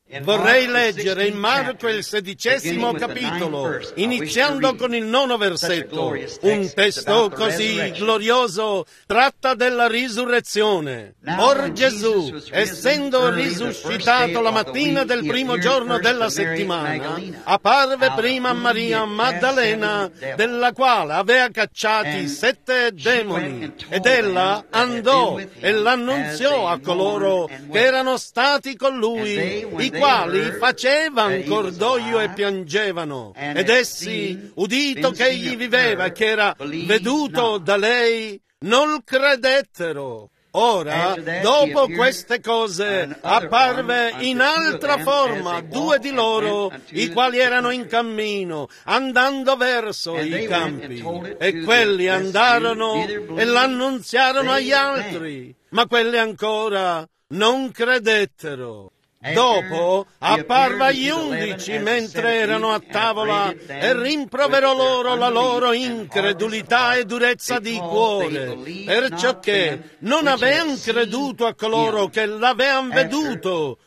Vorrei leggere in Marco il 16° capitolo, iniziando con il 9° versetto. Un testo così glorioso tratta della risurrezione. Or Gesù, essendo risuscitato la mattina del primo giorno della settimana, apparve prima a Maria Maddalena, della quale aveva cacciati 7 demoni, ed ella andò e l'annunziò a coloro che erano stati con lui, i quali facevano cordoglio e piangevano. Ed essi, udito che egli viveva e che era veduto da lei, non credettero. Ora, dopo queste cose, apparve in altra forma 2 di loro, i quali erano in cammino, andando verso i campi. E quelli andarono e l'annunziarono agli altri, ma quelli ancora non credettero. Dopo apparve agli 11 mentre erano a tavola e rimproverò loro la loro incredulità e durezza di cuore, perciò che non avevano creduto a coloro che l'avevano veduto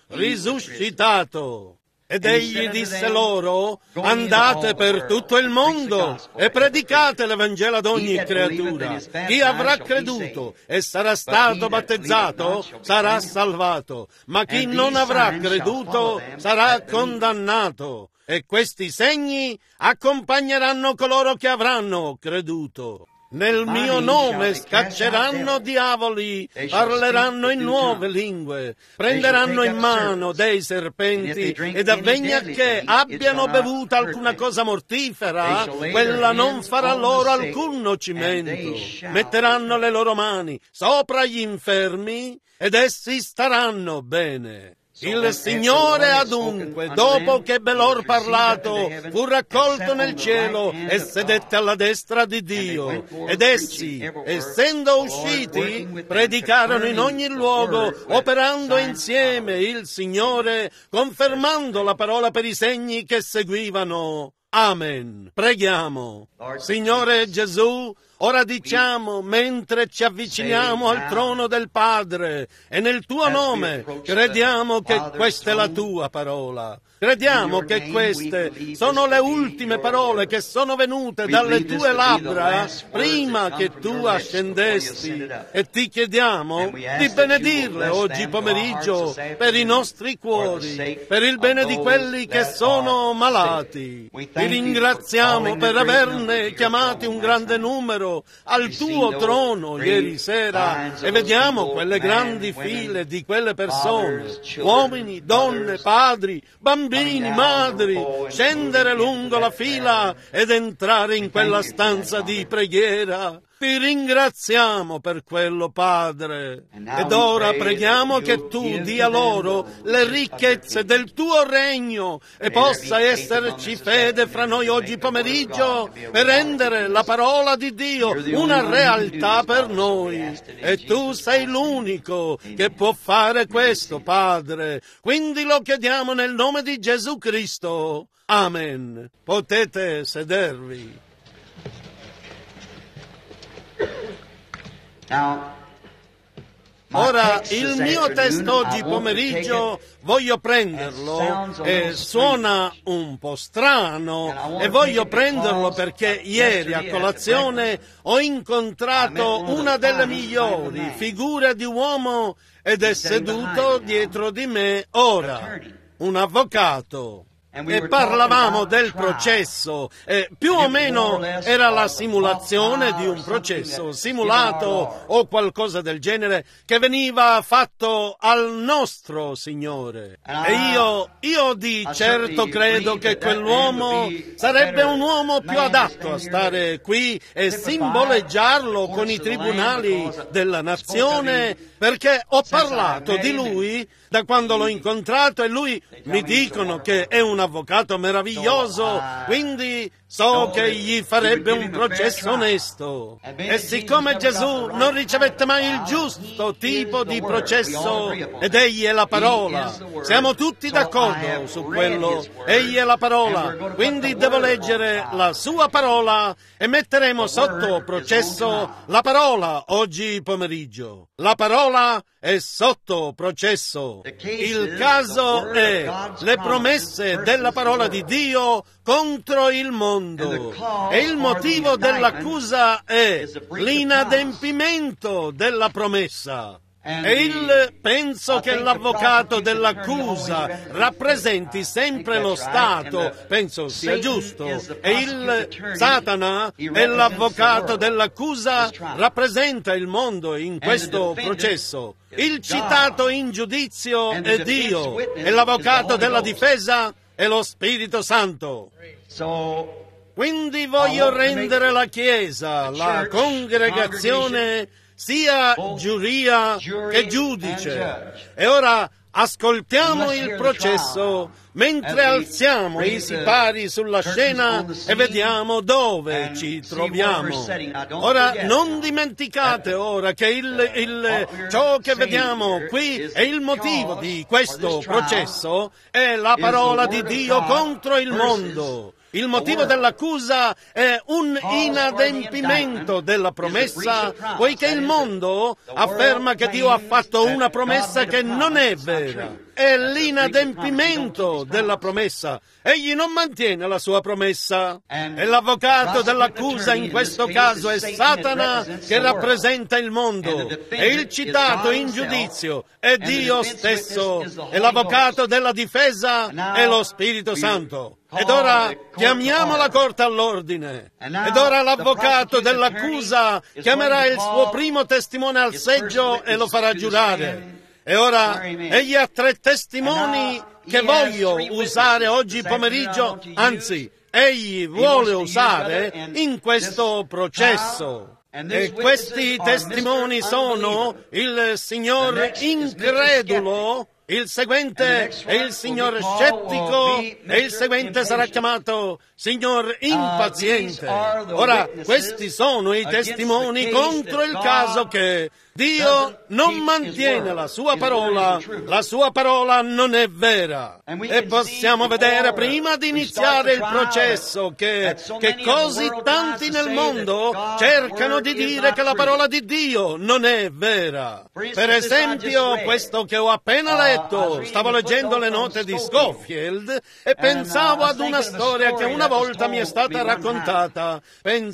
risuscitato. Ed egli disse loro: andate per tutto il mondo e predicate l'Evangelo ad ogni creatura. Chi avrà creduto e sarà stato battezzato sarà salvato, ma chi non avrà creduto sarà condannato. E questi segni accompagneranno coloro che avranno creduto. Nel mio nome scacceranno diavoli, parleranno in nuove lingue, prenderanno in mano dei serpenti, ed avvegna che abbiano bevuto alcuna cosa mortifera, quella non farà loro alcun nocimento. Metteranno le loro mani sopra gli infermi, ed essi staranno bene. Il Signore adunque, dopo che ebbe loro parlato, fu raccolto nel cielo e sedette alla destra di Dio. Ed essi, essendo usciti, predicarono in ogni luogo, operando insieme il Signore, confermando la parola per i segni che seguivano. Amen. Preghiamo. Signore Gesù, ora diciamo, mentre ci avviciniamo al trono del Padre, e nel tuo nome crediamo che questa è la tua parola. Crediamo che queste sono le ultime parole che sono venute dalle tue labbra prima che tu ascendesti, e ti chiediamo di benedirle oggi pomeriggio per i nostri cuori, per il bene di quelli che sono malati. Ti ringraziamo per averne chiamati un grande numero al tuo trono ieri sera, e vediamo quelle grandi file di quelle persone, uomini, donne, padri, bambini, madri, scendere lungo la fila ed entrare in quella stanza di preghiera. Ti ringraziamo per quello, Padre. Ed ora preghiamo che tu dia loro le ricchezze del tuo regno e possa esserci fede fra noi oggi pomeriggio per rendere la parola di Dio una realtà per noi. E tu sei l'unico che può fare questo, Padre. Quindi lo chiediamo nel nome di Gesù Cristo. Amen. Potete sedervi. Ora, il mio testo oggi pomeriggio voglio prenderlo, e suona un po' strano, e voglio prenderlo perché ieri a colazione ho incontrato una delle migliori figure di uomo ed è seduto dietro di me ora, un avvocato. E parlavamo del processo, più o meno era la simulazione di un processo simulato o qualcosa del genere che veniva fatto al nostro Signore. E io di certo credo che quell'uomo sarebbe un uomo più adatto a stare qui e simboleggiarlo con i tribunali della nazione, perché ho parlato di lui da quando l'ho incontrato e lui mi dicono che è un avvocato meraviglioso, quindi so che gli farebbe un processo onesto. E siccome Gesù non ricevette mai il giusto tipo di processo, ed egli è la parola, siamo tutti d'accordo su quello, egli è la parola, quindi devo leggere la sua parola e metteremo sotto processo la parola oggi pomeriggio. La parola è sotto processo. Il caso è le promesse della parola di Dio contro il mondo. E il motivo dell'accusa è l'inadempimento della promessa. E penso che l'avvocato dell'accusa rappresenti sempre lo Stato, penso sia giusto, e il Satana è l'avvocato dell'accusa, rappresenta il mondo in questo processo. Il citato in giudizio è Dio, e l'avvocato della difesa è lo Spirito Santo. Quindi voglio rendere la Chiesa, la congregazione, sia giuria che giudice. E ora ascoltiamo il processo mentre alziamo i sipari sulla scena e vediamo dove ci troviamo. Ora non dimenticate ora che ciò che vediamo qui e il motivo di questo processo è la parola di Dio contro il mondo. Il motivo dell'accusa è un inadempimento della promessa, poiché il mondo afferma che Dio ha fatto una promessa che non è vera. È l'inadempimento della promessa. Egli non mantiene la sua promessa. E l'avvocato dell'accusa in questo caso è Satana, che rappresenta il mondo. E il citato in giudizio è Dio stesso. E l'avvocato della difesa è lo Spirito Santo. Ed ora chiamiamo la corte all'ordine. Ed ora l'avvocato dell'accusa chiamerà il suo primo testimone al seggio e lo farà giurare. E ora egli ha 3 testimoni che voglio usare oggi pomeriggio, anzi, egli vuole usare in questo processo. E questi testimoni sono il signor incredulo, il seguente è il signor scettico e il seguente sarà chiamato signor impaziente. Ora, questi sono i testimoni contro il caso che Dio non mantiene la sua parola non è vera. E possiamo vedere prima di iniziare il processo che così tanti nel mondo cercano di dire che la parola di Dio non è vera. Per esempio, questo che ho appena letto, stavo leggendo le note di Scofield e pensavo ad una storia che una volta mi è stata raccontata.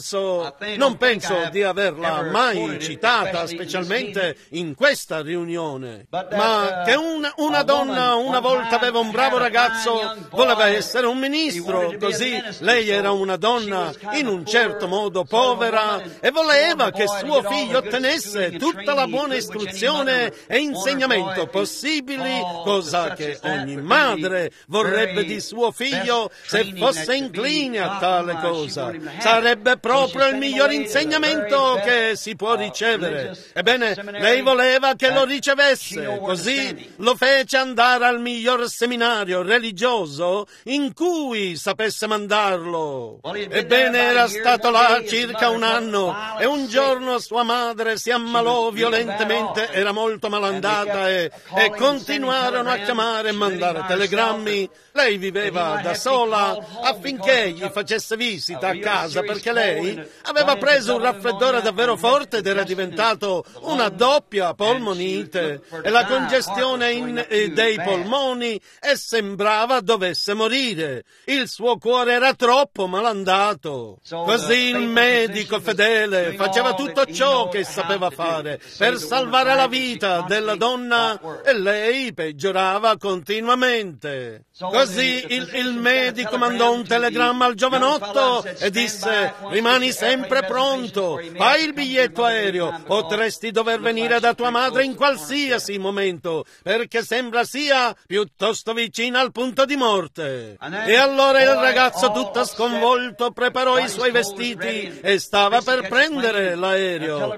Non penso di averla mai citata, specialmente in questa riunione, ma che una donna una volta aveva un bravo ragazzo, voleva essere un ministro, così lei era una donna in un certo modo povera e voleva che suo figlio ottenesse tutta la buona istruzione e insegnamento possibili, cosa che ogni madre vorrebbe di suo figlio se fosse incline a tale cosa. Sarebbe proprio il miglior insegnamento che si può ricevere. Ebbene, lei voleva che lo ricevesse, così lo fece andare al miglior seminario religioso in cui sapesse mandarlo. Ebbene, era stato là circa un anno e un giorno sua madre si ammalò violentemente, era molto malandata e continuarono a chiamare e mandare telegrammi. Lei viveva da sola affinché gli facesse visita a casa perché lei aveva preso un raffreddore davvero forte ed era diventato una doppia polmonite e la congestione dei polmoni e sembrava dovesse morire. Il suo cuore era troppo malandato. Così il medico fedele faceva tutto ciò che sapeva fare per salvare la vita della donna e lei peggiorava continuamente. Così il medico mandò un telegramma al giovanotto e disse: rimani sempre pronto, fai il biglietto aereo, potresti dover venire da tua madre in qualsiasi momento, perché sembra sia piuttosto vicina al punto di morte. E allora il ragazzo, tutto sconvolto, preparò i suoi vestiti e stava per prendere l'aereo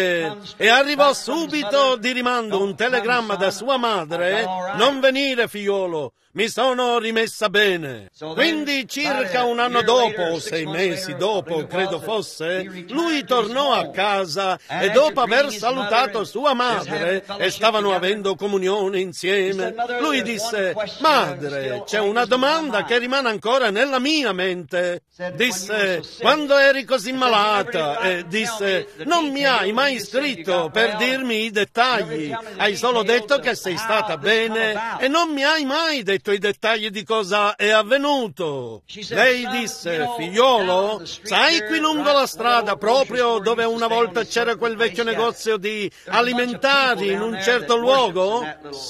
e arrivò subito di rimando un telegramma da sua madre: non venire, figliolo, mi sono rimessa bene. Quindi circa un anno dopo, o 6 mesi dopo, credo fosse, lui tornò a casa e dopo aver salutato salutato sua madre e stavano avendo comunione insieme, lui disse: madre, c'è una domanda che rimane ancora nella mia mente. Disse: quando eri così malata, disse, non mi hai mai scritto per dirmi i dettagli, hai solo detto che sei stata bene e non mi hai mai detto i dettagli di cosa è avvenuto. Lei disse: figliolo, sai qui lungo la strada, proprio dove una volta c'era quel vecchio negozio di alimentari in un certo luogo?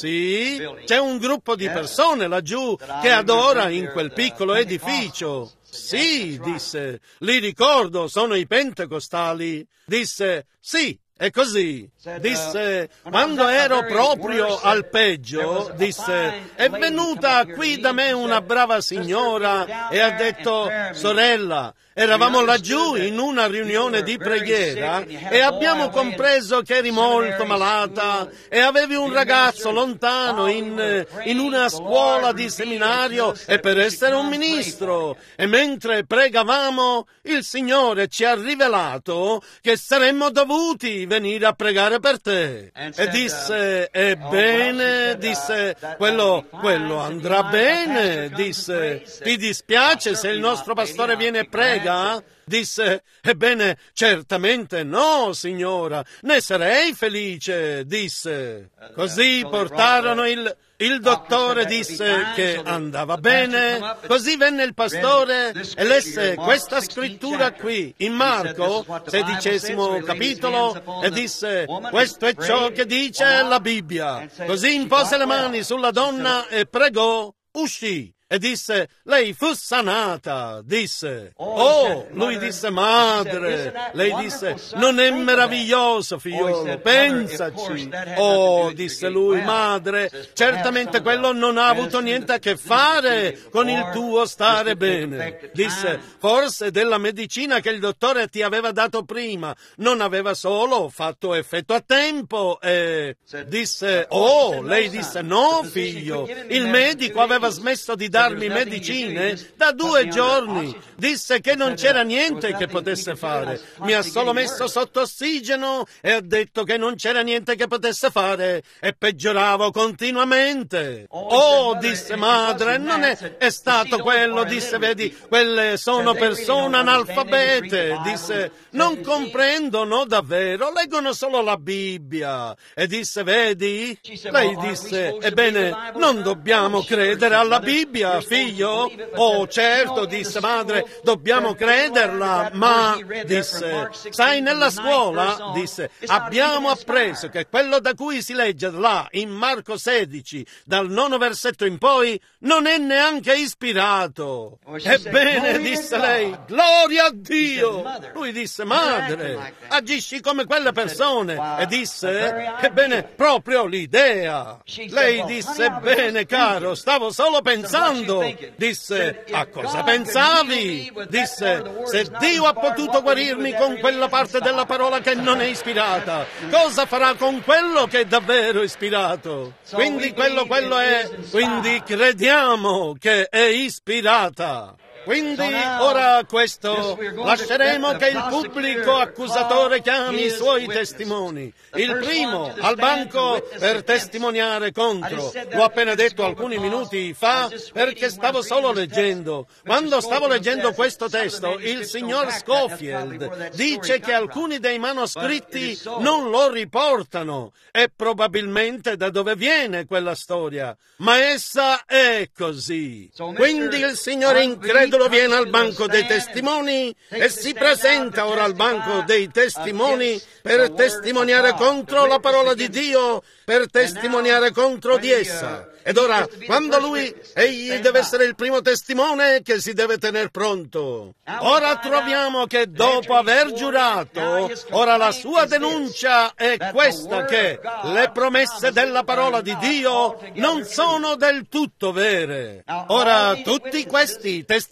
Sì, c'è un gruppo di persone laggiù che adora in quel piccolo edificio. Sì, disse, li ricordo, sono i pentecostali. Disse: sì, è così. Disse: quando ero proprio al peggio, disse, è venuta qui da me una brava signora e ha detto: sorella, eravamo laggiù in una riunione di preghiera e abbiamo compreso che eri molto malata e avevi un ragazzo lontano in una scuola di seminario e per essere un ministro. E mentre pregavamo, il Signore ci ha rivelato che saremmo dovuti venire a pregare per te. E disse: ebbene, disse, quello andrà bene. Disse: ti dispiace se il nostro pastore viene e prega? Disse: ebbene, certamente no, signora, ne sarei felice. Disse. Così portarono il dottore, disse che andava bene. Così venne il pastore e lesse questa scrittura qui, in Marco, 16° capitolo, e disse: questo è ciò che dice la Bibbia. Così impose le mani sulla donna e pregò, uscì. E disse: lei fu sanata. Disse: oh, lui disse: madre. Lei disse: non è meraviglioso, figliolo, pensaci. Oh, disse lui: madre, certamente quello non ha avuto niente a che fare con il tuo stare bene. Disse: forse della medicina che il dottore ti aveva dato prima non aveva solo fatto effetto a tempo. E disse: oh, lei disse: no, figlio, il medico aveva smesso di darmi medicine da 2 giorni. Disse che non c'era niente che potesse fare. Mi ha solo messo sotto ossigeno e ha detto che non c'era niente che potesse fare e peggioravo continuamente. Oh, disse, madre, non è stato quello. Disse: vedi, quelle sono persone analfabete. Disse: non comprendono davvero, leggono solo la Bibbia. E disse: vedi? Lei disse: ebbene, non dobbiamo credere alla Bibbia, figlio? Oh, certo, disse, madre, dobbiamo crederla, ma, disse, sai, nella scuola, disse, abbiamo appreso che quello da cui si legge là, in Marco 16, dal 9 versetto in poi, non è neanche ispirato. Ebbene, disse lei, gloria a Dio! Lui disse: madre, agisci come quelle persone. E disse: ebbene, proprio l'idea. Lei disse: bene, caro, stavo solo pensando. Disse: a cosa pensavi? Disse: se Dio ha potuto guarirmi con quella parte della parola che non è ispirata, cosa farà con quello che è davvero ispirato? Quindi quello è, quindi crediamo che è ispirata. Quindi ora questo lasceremo che il pubblico accusatore chiami i suoi testimoni. Il primo al banco per testimoniare contro. L'ho appena detto alcuni minuti fa perché stavo solo leggendo. Quando stavo leggendo questo testo, il signor Scofield dice che alcuni dei manoscritti non lo riportano. E probabilmente da dove viene quella storia. Ma essa è così. Quindi il Signore incredulo viene al banco dei testimoni e si presenta ora al banco dei testimoni per testimoniare contro la parola di Dio, per testimoniare contro di essa. Ed ora, quando egli deve essere il primo testimone che si deve tener pronto. Ora troviamo che dopo aver giurato, ora la sua denuncia è questa, che le promesse della parola di Dio non sono del tutto vere. Ora, tutti questi testimoni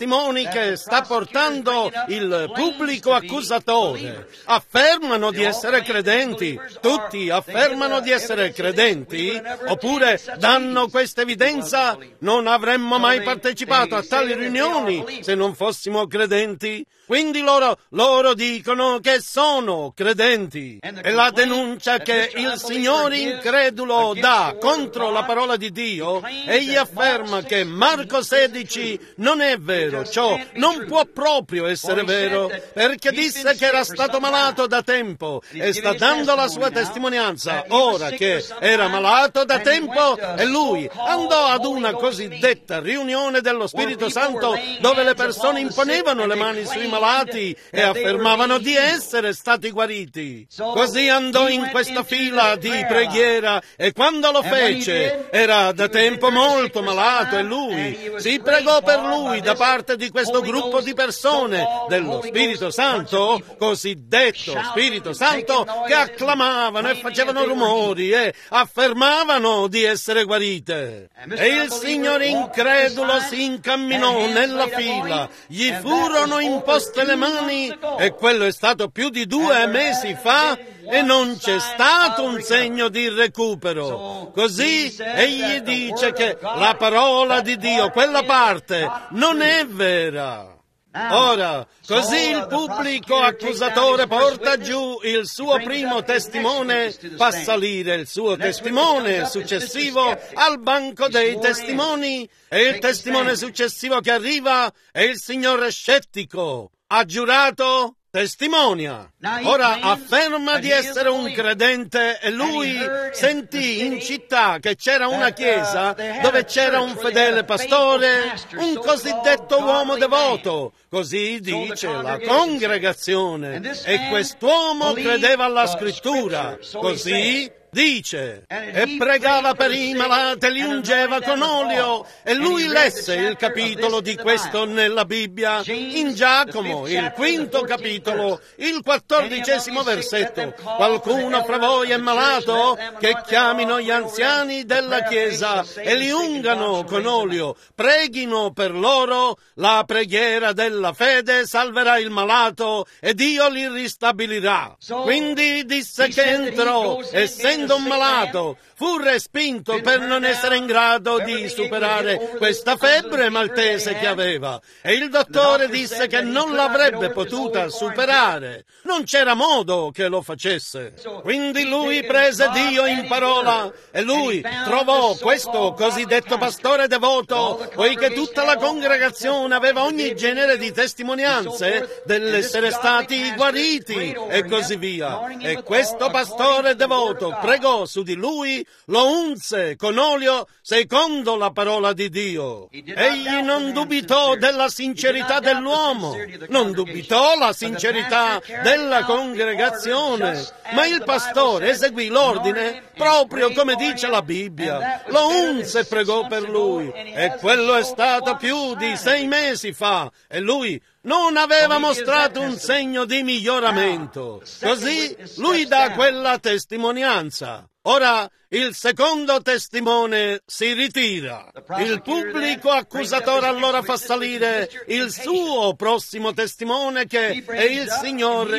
testimoni che sta portando il pubblico accusatore affermano di essere credenti, tutti affermano di essere credenti, oppure danno questa evidenza: non avremmo mai partecipato a tali riunioni se non fossimo credenti. Quindi loro dicono che sono credenti. E la denuncia che il Signore incredulo dà contro la parola di Dio, egli afferma che Marco 16 non è vero, ciò non può proprio essere vero, perché disse che era stato malato da tempo e sta dando la sua testimonianza ora che era malato da tempo, e lui andò ad una cosiddetta riunione dello Spirito Santo dove le persone imponevano le mani sui malati e affermavano di essere stati guariti. Così andò in questa fila di preghiera, e quando lo fece era da tempo molto malato, e lui si pregò per lui da parte di questo gruppo di persone dello Spirito Santo, cosiddetto Spirito Santo, che acclamavano e facevano rumori e affermavano di essere guarite. E il Signore incredulo si incamminò nella fila, gli furono imposte le mani, e quello è stato più di 2 mesi fa, e non c'è stato un segno di recupero. Così egli dice che la parola di Dio, quella parte, non è vera. Ora, così il pubblico accusatore porta giù il suo primo testimone, fa salire il suo testimone successivo al banco dei testimoni, e il testimone successivo che arriva è il signore scettico. Ha giurato, testimonia. Ora afferma di essere un credente, e lui sentì in città che c'era una chiesa dove c'era un fedele pastore, un cosiddetto uomo devoto, così dice la congregazione, e quest'uomo credeva alla scrittura, così dice, e pregava per i malati e li ungeva con olio. E lui lesse il capitolo di questo nella Bibbia, in Giacomo, il 5° capitolo, il 14° versetto. Qualcuno fra voi è malato? Che chiamino gli anziani della chiesa e li ungano con olio, preghino per loro, la preghiera della fede salverà il malato e Dio li ristabilirà. Quindi disse che entrò, essendo un malato, fu respinto per non essere in grado di superare questa febbre maltese che aveva, e il dottore disse che non l'avrebbe potuta superare, non c'era modo che lo facesse. Quindi lui prese Dio in parola, e lui trovò questo cosiddetto pastore devoto, poiché tutta la congregazione aveva ogni genere di testimonianze dell'essere stati guariti e così via. E questo pastore devoto pregò su di lui, lo unse con olio secondo la parola di Dio. Egli non dubitò della sincerità dell'uomo, non dubitò la sincerità della congregazione, ma il pastore eseguì l'ordine proprio come dice la Bibbia. Lo unse e pregò per lui, e quello è stato più di 6 mesi fa, e lui non aveva mostrato un segno di miglioramento. Così lui dà quella testimonianza. Ora il secondo testimone si ritira. Il pubblico accusatore allora fa salire il suo prossimo testimone, che è il signor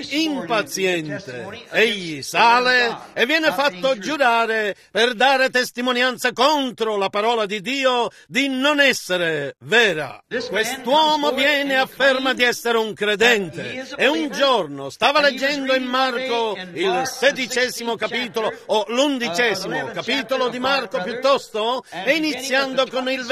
impaziente. Egli sale e viene fatto giurare per dare testimonianza contro la parola di Dio di non essere vera. Quest'uomo viene e afferma di essere un credente, e un giorno stava leggendo in Marco il 16° capitolo o l'11° capitolo di Marco piuttosto, e iniziando con il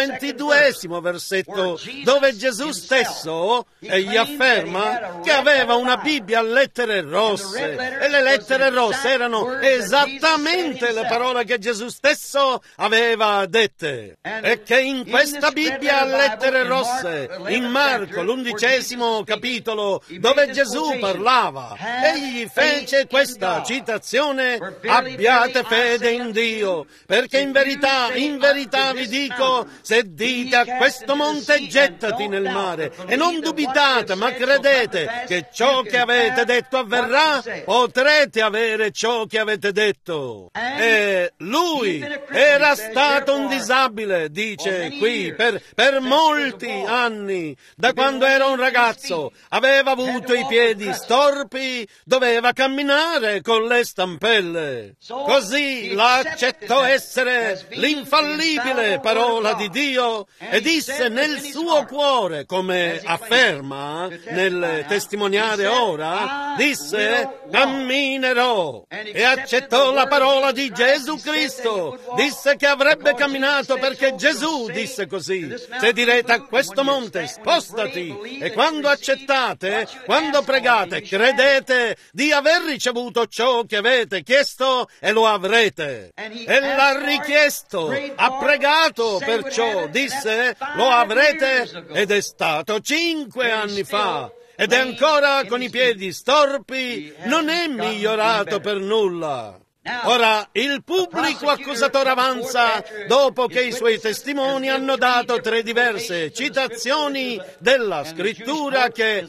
22° versetto, dove Gesù stesso egli afferma che aveva una Bibbia a lettere rosse, e le lettere rosse erano esattamente le parole che Gesù stesso aveva dette, e che in questa Bibbia a lettere rosse, in Marco l'11° capitolo, dove Gesù parlava, egli fece questa citazione: abbiate fede in Dio, perché in verità vi dico, se dite a questo monte gettati nel mare, e non dubitate, ma credete che ciò che avete detto avverrà, potrete avere ciò che avete detto. E lui era stato un disabile, dice qui, per molti anni, da quando era un ragazzo, aveva avuto i piedi storpi, doveva camminare con le stampelle. Così l'accettò essere l'infallibile parola di Dio e disse nel suo cuore, come afferma nel testimoniare ora, disse camminerò, e accettò la parola di Gesù Cristo, disse che avrebbe camminato perché Gesù disse così. Se direte a questo monte spostati, e quando accettate, quando pregate, credete di aver ricevuto ciò che avete chiesto e lo avrete. E l'ha richiesto, ha pregato perciò, disse lo avrete, ed è stato 5 anni fa. Ed è ancora con i piedi storpi, non è migliorato per nulla. Ora, il pubblico accusatore avanza dopo che i suoi testimoni hanno dato 3 diverse citazioni della scrittura che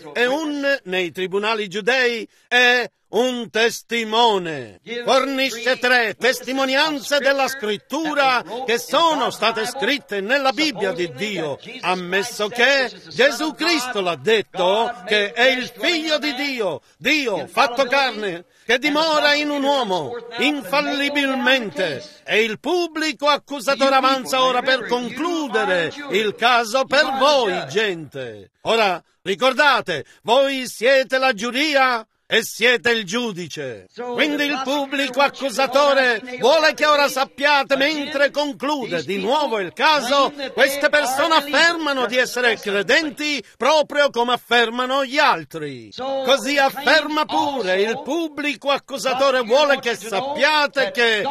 nei tribunali giudei è un testimone. Fornisce 3 testimonianze della scrittura che sono state scritte nella Bibbia di Dio, ammesso che Gesù Cristo l'ha detto che è il Figlio di Dio, Dio fatto carne, che dimora in un uomo, infallibilmente. E il pubblico accusatore avanza ora per concludere il caso per voi, gente. Ora, ricordate, voi siete la giuria e siete il giudice. Quindi il pubblico accusatore vuole che ora sappiate, mentre conclude di nuovo il caso, queste persone affermano di essere credenti proprio come affermano gli altri. Così afferma pure il pubblico accusatore, vuole che sappiate che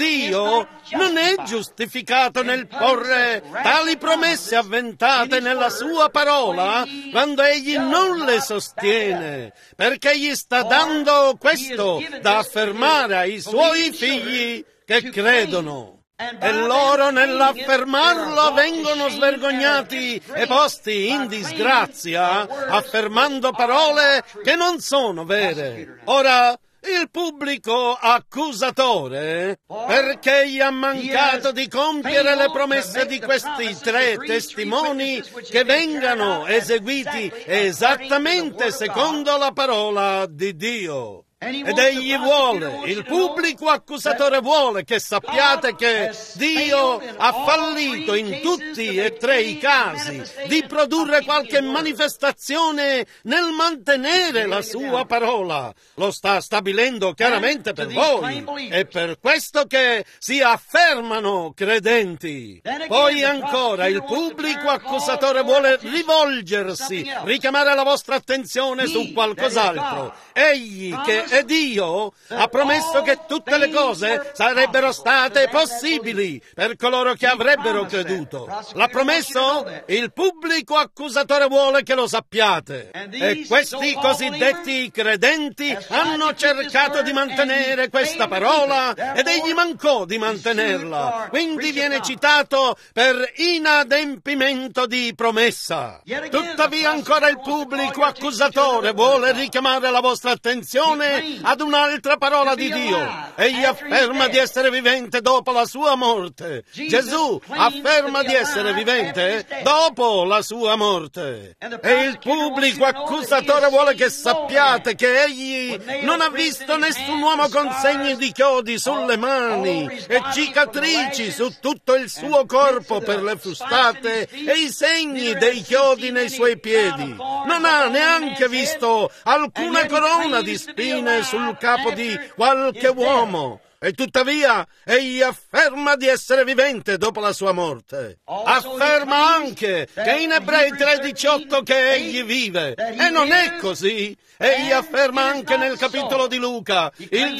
Dio non è giustificato nel porre tali promesse avventate nella sua parola quando egli non le sostiene, perché egli sta dando questo da affermare ai suoi figli che credono. E loro nell'affermarlo vengono svergognati e posti in disgrazia, affermando parole che non sono vere. Ora, il pubblico accusatore, perché gli ha mancato di compiere le promesse di questi 3 testimoni che vengano eseguiti esattamente secondo la parola di Dio. Ed egli vuole, il pubblico accusatore vuole che sappiate che Dio ha fallito in tutti e 3 i casi di produrre qualche manifestazione nel mantenere la sua parola. Lo sta stabilendo chiaramente per voi. È per questo che si affermano credenti. Poi ancora il pubblico accusatore vuole rivolgersi, richiamare la vostra attenzione su qualcos'altro. Egli che è Dio ha promesso che tutte le cose sarebbero state possibili per coloro che avrebbero creduto. L'ha promesso? Il pubblico accusatore vuole che lo sappiate. E questi cosiddetti credenti hanno cercato di mantenere questa parola ed egli mancò di mantenerla. Quindi viene citato per inadempimento di promessa. Tuttavia ancora il pubblico accusatore vuole richiamare la vostra attenzione ad un'altra parola di Dio. Egli afferma di essere vivente dopo la sua morte. Gesù afferma di essere vivente dopo la sua morte. E il pubblico accusatore vuole che sappiate che egli non ha visto nessun uomo con segni di chiodi sulle mani e cicatrici su tutto il suo corpo per le frustate e i segni dei chiodi nei suoi piedi. Non ha neanche visto alcuna corona di spine sul capo di qualche uomo. E tuttavia egli afferma di essere vivente dopo la sua morte. Afferma anche che in Ebrei 3,18 che egli vive. E non è così. Egli afferma anche nel capitolo di Luca, il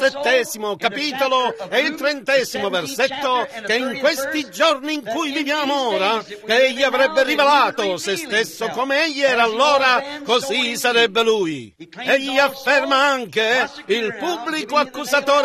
17° capitolo e il 30° versetto, che in questi giorni in cui viviamo ora, che egli avrebbe rivelato se stesso come egli era allora, così sarebbe lui. Egli afferma anche, il pubblico accusatore ora sta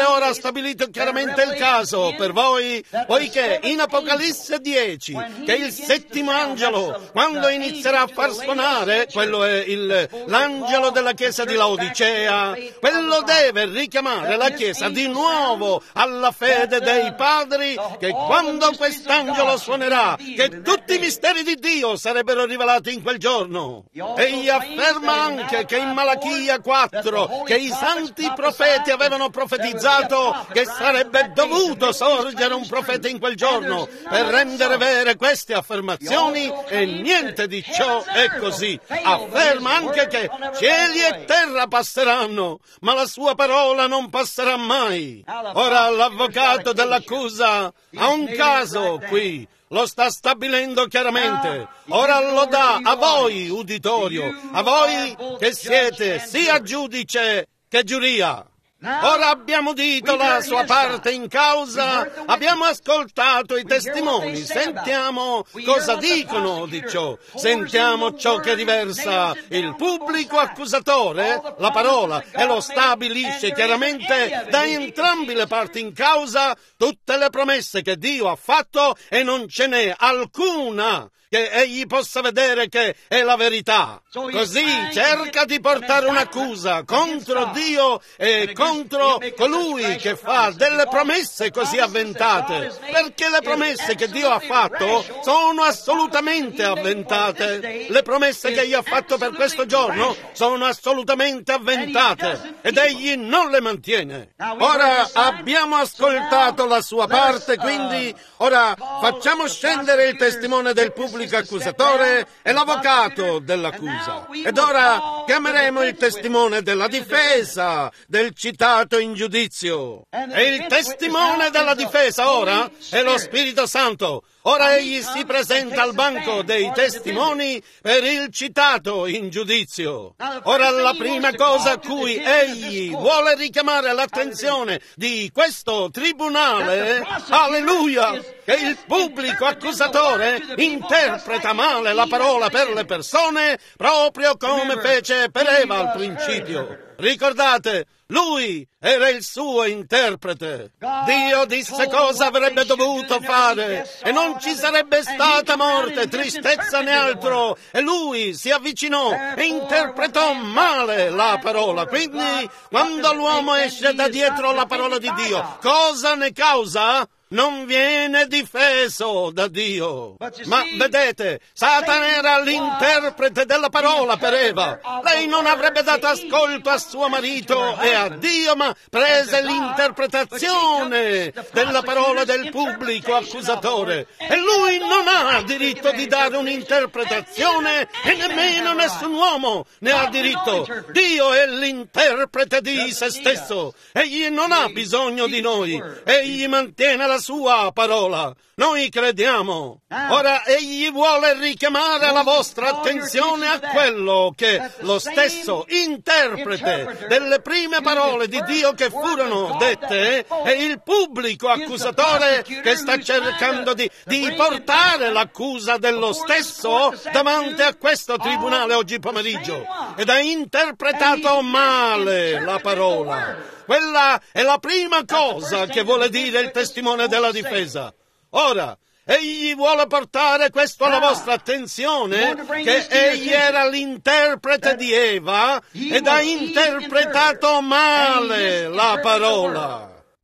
stabilito chiaramente il caso per voi, poiché in Apocalisse 10, che il settimo angelo, quando inizierà a far suonare, quello è l'angelo della chiesa di Laodicea, quello deve richiamare la chiesa di nuovo alla fede dei padri, che quando quest'angelo suonerà, che tutti i misteri di Dio sarebbero rivelati in quel giorno. Egli afferma anche che in Malachia 4, che i santi profeti avevano profetizzato che sarebbe dovuto sorgere un profeta in quel giorno per rendere vere queste affermazioni, e niente di ciò è così. Afferma anche che cieli e terra passeranno, ma la sua parola non passerà mai. Ora l'avvocato dell'accusa ha un caso qui, lo sta stabilendo chiaramente. Ora lo dà a voi, uditorio, a voi che siete sia giudice che giuria. Ora abbiamo udito la sua parte in causa, abbiamo ascoltato i testimoni, sentiamo cosa dicono di ciò, sentiamo ciò che riversa il pubblico accusatore, la parola, e lo stabilisce chiaramente da entrambe le parti in causa tutte le promesse che Dio ha fatto, e non ce n'è alcuna che egli possa vedere che è la verità. Così cerca di portare un'accusa contro Dio e contro colui che fa delle promesse così avventate, perché le promesse che Dio ha fatto sono assolutamente avventate. Le promesse che egli ha fatto per questo giorno sono assolutamente avventate, ed egli non le mantiene. Ora abbiamo ascoltato la sua parte, quindi ora facciamo scendere il testimone del pubblico accusatore e l'avvocato dell'accusa. Ed ora chiameremo il testimone della difesa del citato in giudizio. E il testimone della difesa ora è lo Spirito Santo. Ora egli si presenta al banco dei testimoni per il citato in giudizio. Ora la prima cosa a cui egli vuole richiamare l'attenzione di questo tribunale, alleluia, che il pubblico accusatore interpreta male la parola per le persone, proprio come fece per Eva al principio. Ricordate, lui era il suo interprete. Dio disse cosa avrebbe dovuto fare e non ci sarebbe stata morte, tristezza né altro, e lui si avvicinò e interpretò male la parola. Quindi quando l'uomo esce da dietro la parola di Dio, cosa ne causa? Non viene difeso da Dio. Ma vedete, Satana era l'interprete della parola per Eva. Lei non avrebbe dato ascolto a suo marito e a Dio, ma prese l'interpretazione della parola del pubblico accusatore. E lui non ha diritto di dare un'interpretazione, e nemmeno nessun uomo ne ha diritto. Dio è l'interprete di se stesso. Egli non ha bisogno di noi. Egli mantiene la sua parola. Noi crediamo. Ora egli vuole richiamare la vostra attenzione a quello che lo stesso interprete delle prime parole di Dio che furono dette è il pubblico accusatore che sta cercando di portare l'accusa dello stesso davanti a questo tribunale oggi pomeriggio, ed ha interpretato male la parola. Quella è la prima cosa che vuole dire il testimone della difesa. Ora, egli vuole portare questo alla vostra attenzione, che egli era l'interprete di Eva ed ha interpretato male la parola.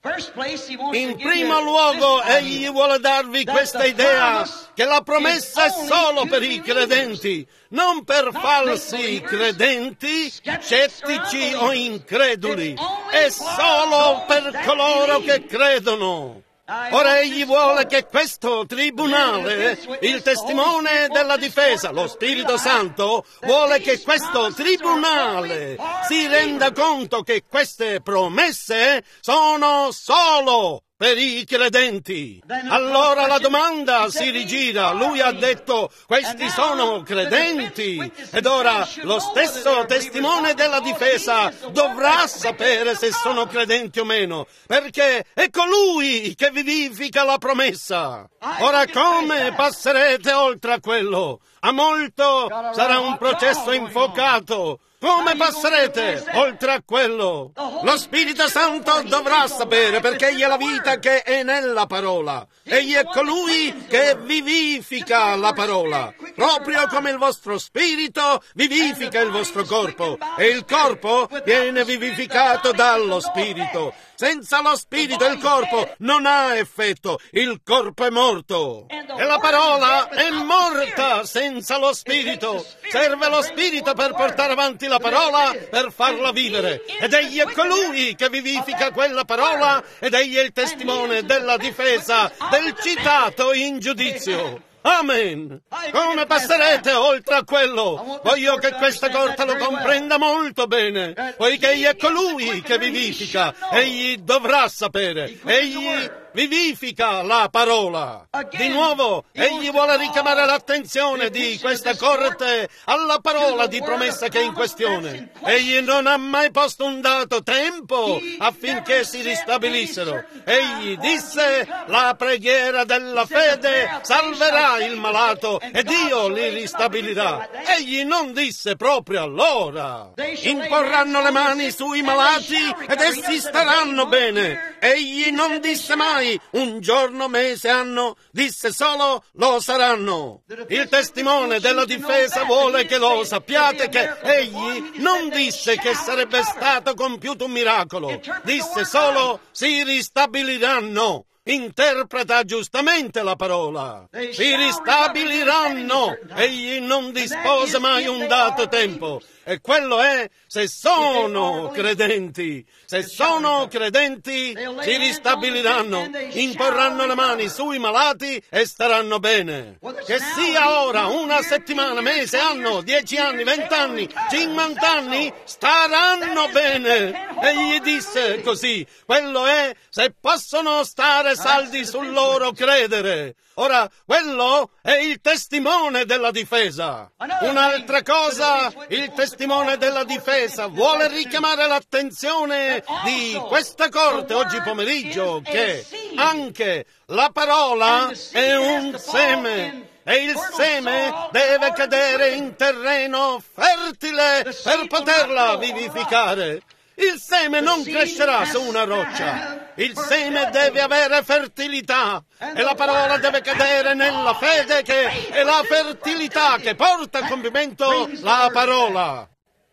In primo luogo, egli vuole darvi questa idea che la promessa è solo per i credenti, non per falsi credenti, scettici o increduli. È solo per coloro che credono. Ora egli vuole che questo tribunale, il testimone della difesa, lo Spirito Santo, vuole che questo tribunale si renda conto che queste promesse sono solo per i credenti. Allora la domanda si rigira. Lui ha detto, questi sono credenti, ed ora lo stesso testimone della difesa dovrà sapere se sono credenti o meno, perché è colui che vivifica la promessa. Ora come passerete oltre a quello? A molto sarà un processo infuocato. Come passerete oltre a quello? Lo Spirito Santo dovrà sapere, perché egli è la vita che è nella parola. Egli è colui che vivifica la parola, proprio come il vostro spirito vivifica il vostro corpo, e il corpo viene vivificato dallo spirito. Senza lo spirito il corpo non ha effetto, il corpo è morto. E la parola è morta senza lo spirito. Serve lo spirito per portare avanti la parola, per farla vivere. Ed egli è colui che vivifica quella parola, ed egli è il testimone della difesa del citato in giudizio. Amen. Come passerete oltre a quello? Voglio che questa corte lo comprenda molto bene, poiché egli è colui che vivifica. Egli dovrà sapere. Egli vivifica la parola. Di nuovo, egli vuole richiamare l'attenzione di questa corte alla parola di promessa che è in questione. Egli non ha mai posto un dato tempo affinché si ristabilissero. Egli disse: la preghiera della fede salverà il malato e Dio li ristabilirà. Egli non disse proprio allora: imporranno le mani sui malati ed essi staranno bene. Egli non disse mai un giorno, mese, anno, disse solo: lo saranno. Il testimone della difesa vuole che lo sappiate che egli non disse che sarebbe stato compiuto un miracolo, disse solo: si ristabiliranno. Interpreta giustamente la parola. Si ristabiliranno. Egli non dispose mai un dato tempo. E quello è se sono credenti. Se sono credenti, si ristabiliranno, imporranno le mani sui malati e staranno bene. Che sia ora, una settimana, mese, anno, 10 anni, 20 anni, 50 anni, staranno bene. Egli disse così. Quello è se possono stare saldi sul loro credere. Ora, quello è il testimone della difesa. Un'altra cosa, il testimone della difesa vuole richiamare l'attenzione di questa corte oggi pomeriggio che anche la parola è un seme. E il seme deve cadere in terreno fertile per poterla vivificare. Il seme non crescerà su una roccia. Il seme deve avere fertilità e la parola deve cadere nella fede che è la fertilità che porta a compimento la parola.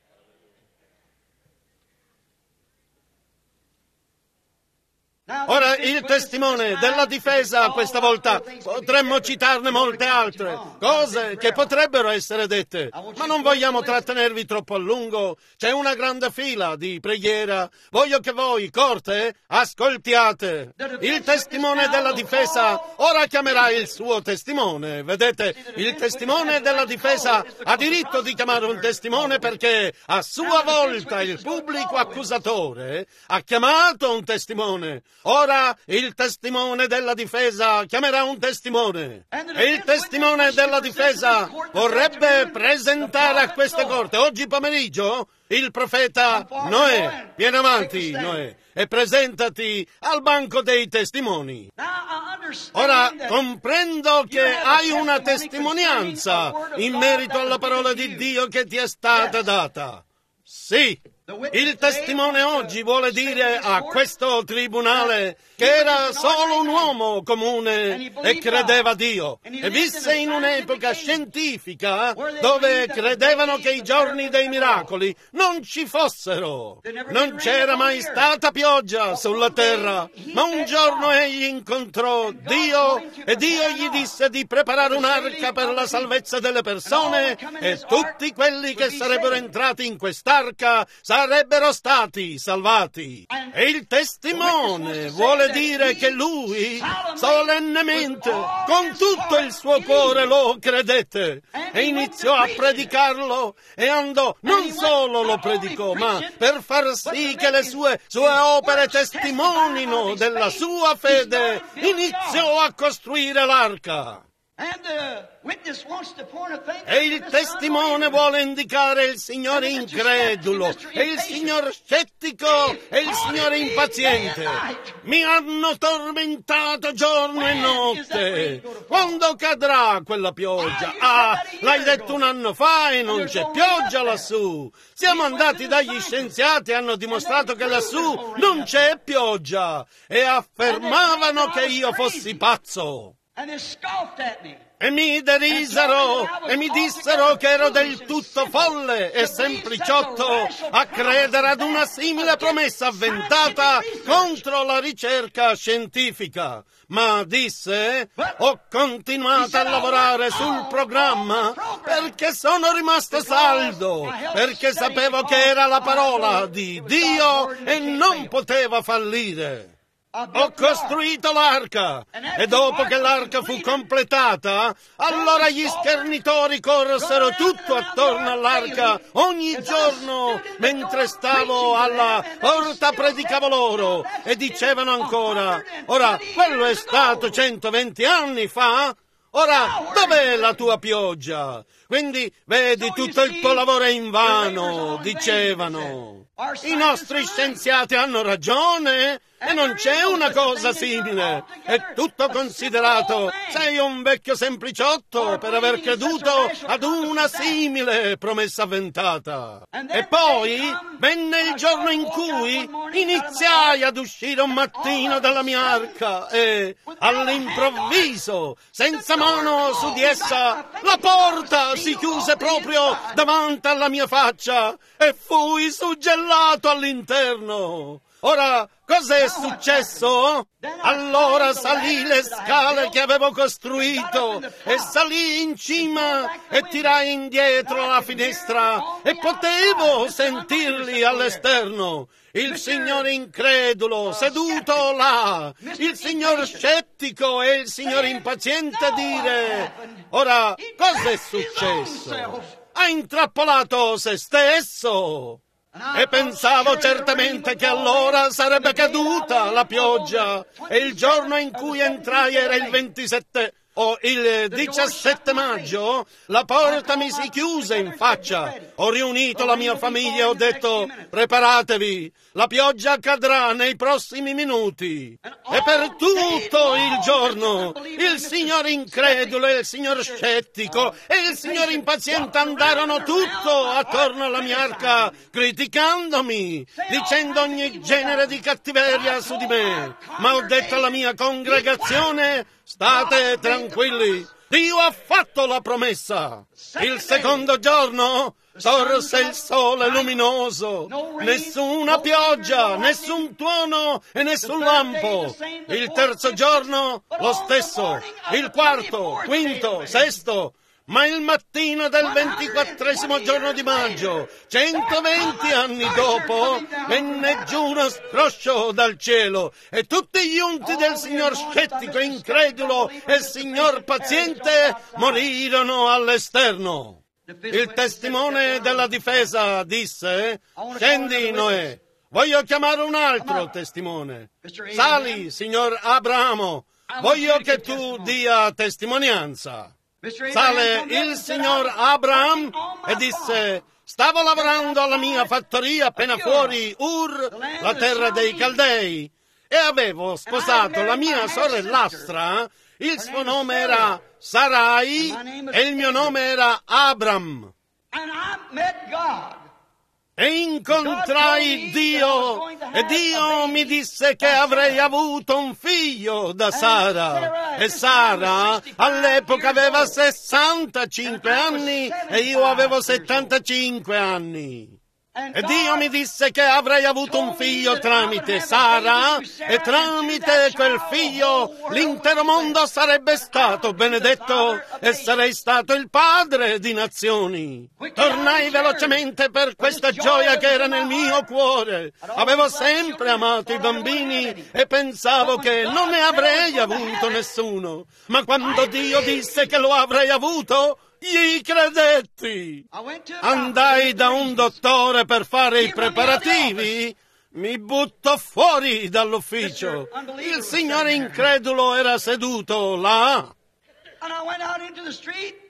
Ora, il testimone della difesa, questa volta potremmo citarne molte altre cose che potrebbero essere dette, ma non vogliamo trattenervi troppo a lungo. C'è una grande fila di preghiera. Voglio che voi, corte, ascoltiate. Il testimone della difesa ora chiamerà il suo testimone. Vedete, il testimone della difesa ha diritto di chiamare un testimone perché a sua volta il pubblico accusatore ha chiamato un testimone. Ora il testimone della difesa chiamerà un testimone e il testimone della difesa vorrebbe presentare a questa corte oggi pomeriggio il profeta Noè. Vieni avanti, Noè, e presentati al banco dei testimoni. Ora comprendo che hai una testimonianza in merito alla parola di Dio che ti è stata data. Sì. Il testimone oggi vuole dire a questo tribunale che era solo un uomo comune e credeva a Dio e visse in un'epoca scientifica dove credevano che i giorni dei miracoli non ci fossero. Non c'era mai stata pioggia sulla terra, ma un giorno egli incontrò Dio e Dio gli disse di preparare un'arca per la salvezza delle persone e tutti quelli che sarebbero entrati in quest'arca sarebbero stati salvati. E il testimone vuole dire che lui solennemente, con tutto il suo cuore, lo credette e iniziò a predicarlo e andò, non solo lo predicò, ma per far sì che le sue opere testimonino della sua fede, iniziò a costruire l'arca. E il testimone vuole indicare il Signore incredulo, e il Signor scettico, e il Signore impaziente. Mi hanno tormentato giorno e notte. Quando cadrà quella pioggia? Ah, l'hai detto un anno fa e non c'è pioggia lassù. Siamo andati dagli scienziati e hanno dimostrato che lassù non c'è pioggia. E affermavano che io fossi pazzo. E mi derisero e mi dissero che ero del tutto folle e sempliciotto a credere ad una simile promessa avventata contro la ricerca scientifica. Ma disse, ho continuato a lavorare sul programma perché sono rimasto saldo, perché sapevo che era la parola di Dio e non poteva fallire. Ho costruito l'arca e dopo che l'arca fu completata, allora gli schernitori corsero tutto attorno all'arca ogni giorno mentre stavo alla porta, predicavo loro e dicevano ancora, ora quello è stato 120 anni fa. Ora, dov'è la tua pioggia? Quindi, vedi, tutto il tuo lavoro è invano, dicevano. I nostri scienziati hanno ragione e non c'è una cosa simile. È tutto considerato. Sei un vecchio sempliciotto per aver creduto ad una simile promessa avventata. E poi venne il giorno in cui iniziai ad uscire un mattino dalla mia arca e all'improvviso, senza mano su di essa, la porta si chiuse proprio davanti alla mia faccia e fui suggellato all'interno. Ora, cos'è successo? Allora salì le scale che avevo costruito e salì in cima e tirai indietro la finestra e potevo sentirli all'esterno. Il Signore incredulo seduto là, il Signor scettico e il Signore impaziente a dire, ora, cos'è successo? Ha intrappolato se stesso. E pensavo certamente che allora sarebbe caduta la pioggia e il giorno in cui entrai era il 27 o il 17 maggio, la porta mi si chiuse in faccia. Ho riunito la mia famiglia e ho detto, preparatevi, la pioggia cadrà nei prossimi minuti. E per tutto il giorno il Signore incredulo e il Signor scettico e il Signore impaziente andarono tutto attorno alla mia arca, criticandomi, dicendo ogni genere di cattiveria su di me. Ma ho detto alla mia congregazione, state tranquilli, Dio ha fatto la promessa. Il secondo giorno sorse il sole luminoso, nessuna pioggia, nessun tuono e nessun lampo. Il terzo giorno lo stesso, il quarto, quinto, sesto. Ma il mattino del 24° giorno di maggio, 120 anni dopo, venne giù uno scroscio dal cielo e tutti gli unti del Signor scettico e incredulo e il Signor paziente morirono all'esterno. Il testimone della difesa disse, scendi Noè, voglio chiamare un altro testimone. Sali, signor Abramo, voglio che tu dia testimonianza. Sale il signor Abraham e disse, stavo lavorando alla mia fattoria appena fuori Ur, la terra dei Caldei, e avevo sposato la mia sorellastra, il suo nome era Sarai e il mio nome era Abram. E incontrai Dio e Dio mi disse che avrei avuto un figlio da Sara e Sara all'epoca aveva 65 anni e io avevo 75 anni. E Dio mi disse che avrei avuto un figlio tramite Sara e tramite quel figlio l'intero mondo sarebbe stato benedetto e sarei stato il padre di nazioni. Tornai velocemente per questa gioia che era nel mio cuore. Avevo sempre amato i bambini e pensavo che non ne avrei avuto nessuno. Ma quando Dio disse che lo avrei avuto, gli credetti. Andai da un dottore per fare i preparativi, mi buttò fuori dall'ufficio. Il signore incredulo era seduto là.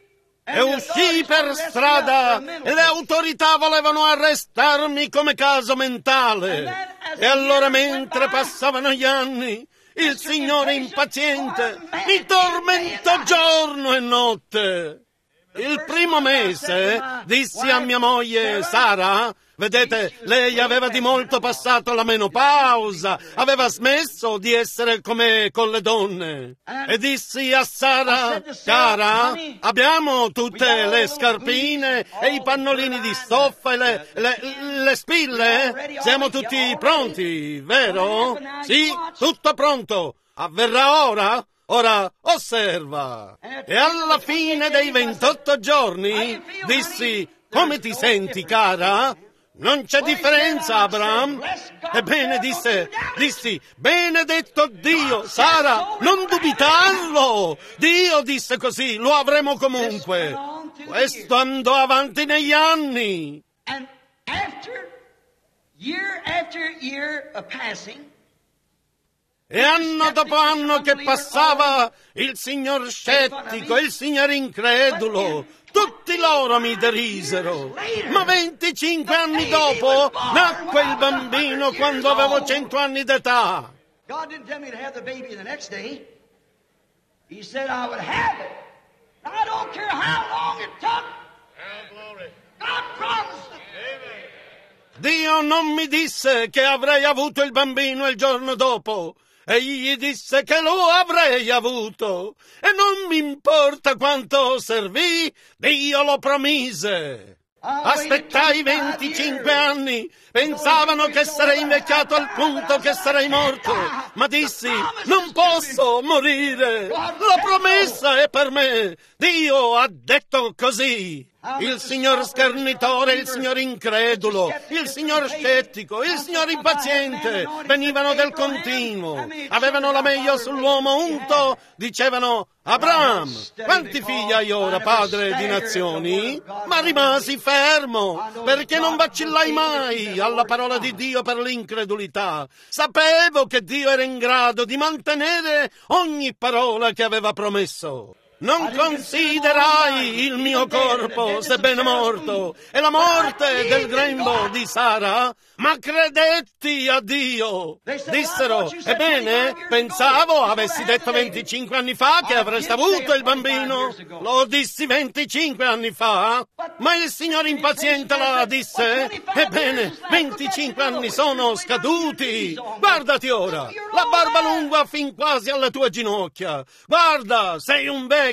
E uscii per strada e le autorità volevano arrestarmi come caso mentale. E allora, mentre passavano gli anni, il Signore impaziente mi tormentò giorno e notte. Il primo mese dissi a mia moglie Sara, vedete, lei aveva di molto passato la menopausa, aveva smesso di essere come con le donne. E dissi a Sara, cara, abbiamo tutte le scarpine e i pannolini di stoffa e le spille? Siamo tutti pronti, vero? Sì, tutto pronto. Avverrà ora? Ora osserva. E alla fine dei 28 giorni dissi, come ti senti, cara? Non c'è differenza, Abraham. Ebbene, dissi, benedetto Dio, Sara, non dubitarlo. Dio disse così, lo avremo comunque. Questo andò avanti negli anni. And year after year of passing, e anno dopo anno che passava, il signor scettico, il signor incredulo, tutti loro mi derisero. Ma 25 anni dopo nacque il bambino quando avevo 100 anni d'età. God didn't tell me to have the baby the next day. He said I would have it. I don't care how long it took. God promised it. Dio non mi disse che avrei avuto il bambino il giorno dopo. Egli disse che lo avrei avuto. E non mi importa quanto servì, Dio lo promise. Aspettai 25 anni. Pensavano che sarei invecchiato al punto che sarei morto. Ma dissi, non posso morire. La promessa è per me. Dio ha detto così. Il signor schernitore, il signor incredulo, il signor scettico, il signor impaziente venivano del continuo. Avevano la meglio sull'uomo unto, dicevano, Abraham, quanti figli hai ora, padre di nazioni? Ma rimasi fermo, perché non vacillai mai alla parola di Dio per l'incredulità. Sapevo che Dio era in grado di mantenere ogni parola che aveva promesso. Non considerai il mio corpo, sebbene morto, e la morte del grembo di Sara, ma credetti a Dio. Dissero, ebbene, pensavo avessi detto 25 anni fa che avresti avuto il bambino. Lo dissi 25 anni fa, ma il signore impaziente la disse, ebbene, 25 anni sono scaduti. Guardati ora, la barba lunga fin quasi alle tue ginocchia. Guarda, sei un vecchio.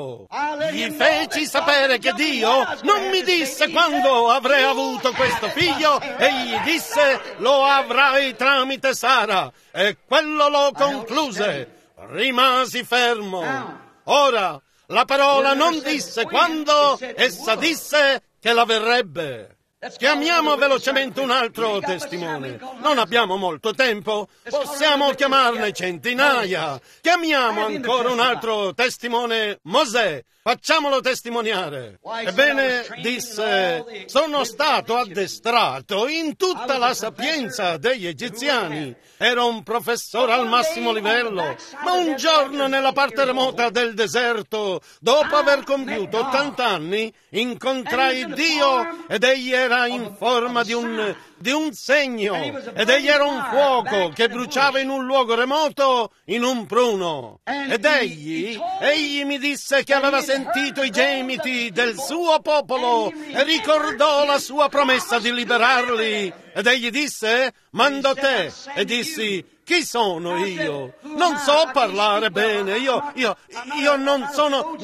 Gli feci sapere che Dio non mi disse quando avrei avuto questo figlio, egli disse lo avrai tramite Sara, e quello lo concluse. Rimasi fermo. Ora, la parola non disse quando, essa disse che la verrebbe. Chiamiamo velocemente un altro testimone. Non abbiamo molto tempo, possiamo chiamarne centinaia. Chiamiamo ancora un altro testimone, Mosè. Facciamolo testimoniare. Ebbene, disse, sono stato addestrato in tutta la sapienza degli egiziani. Ero un professore al massimo livello, ma un giorno nella parte remota del deserto, dopo aver compiuto 80 anni, incontrai Dio ed egli era in forma di un segno, ed egli era un fuoco che bruciava in un luogo remoto, in un pruno. Ed egli mi disse che aveva sentito i gemiti del suo popolo e ricordò la sua promessa di liberarli. Ed egli disse, mando te. E dissi, chi sono io? Non so parlare bene, io non sono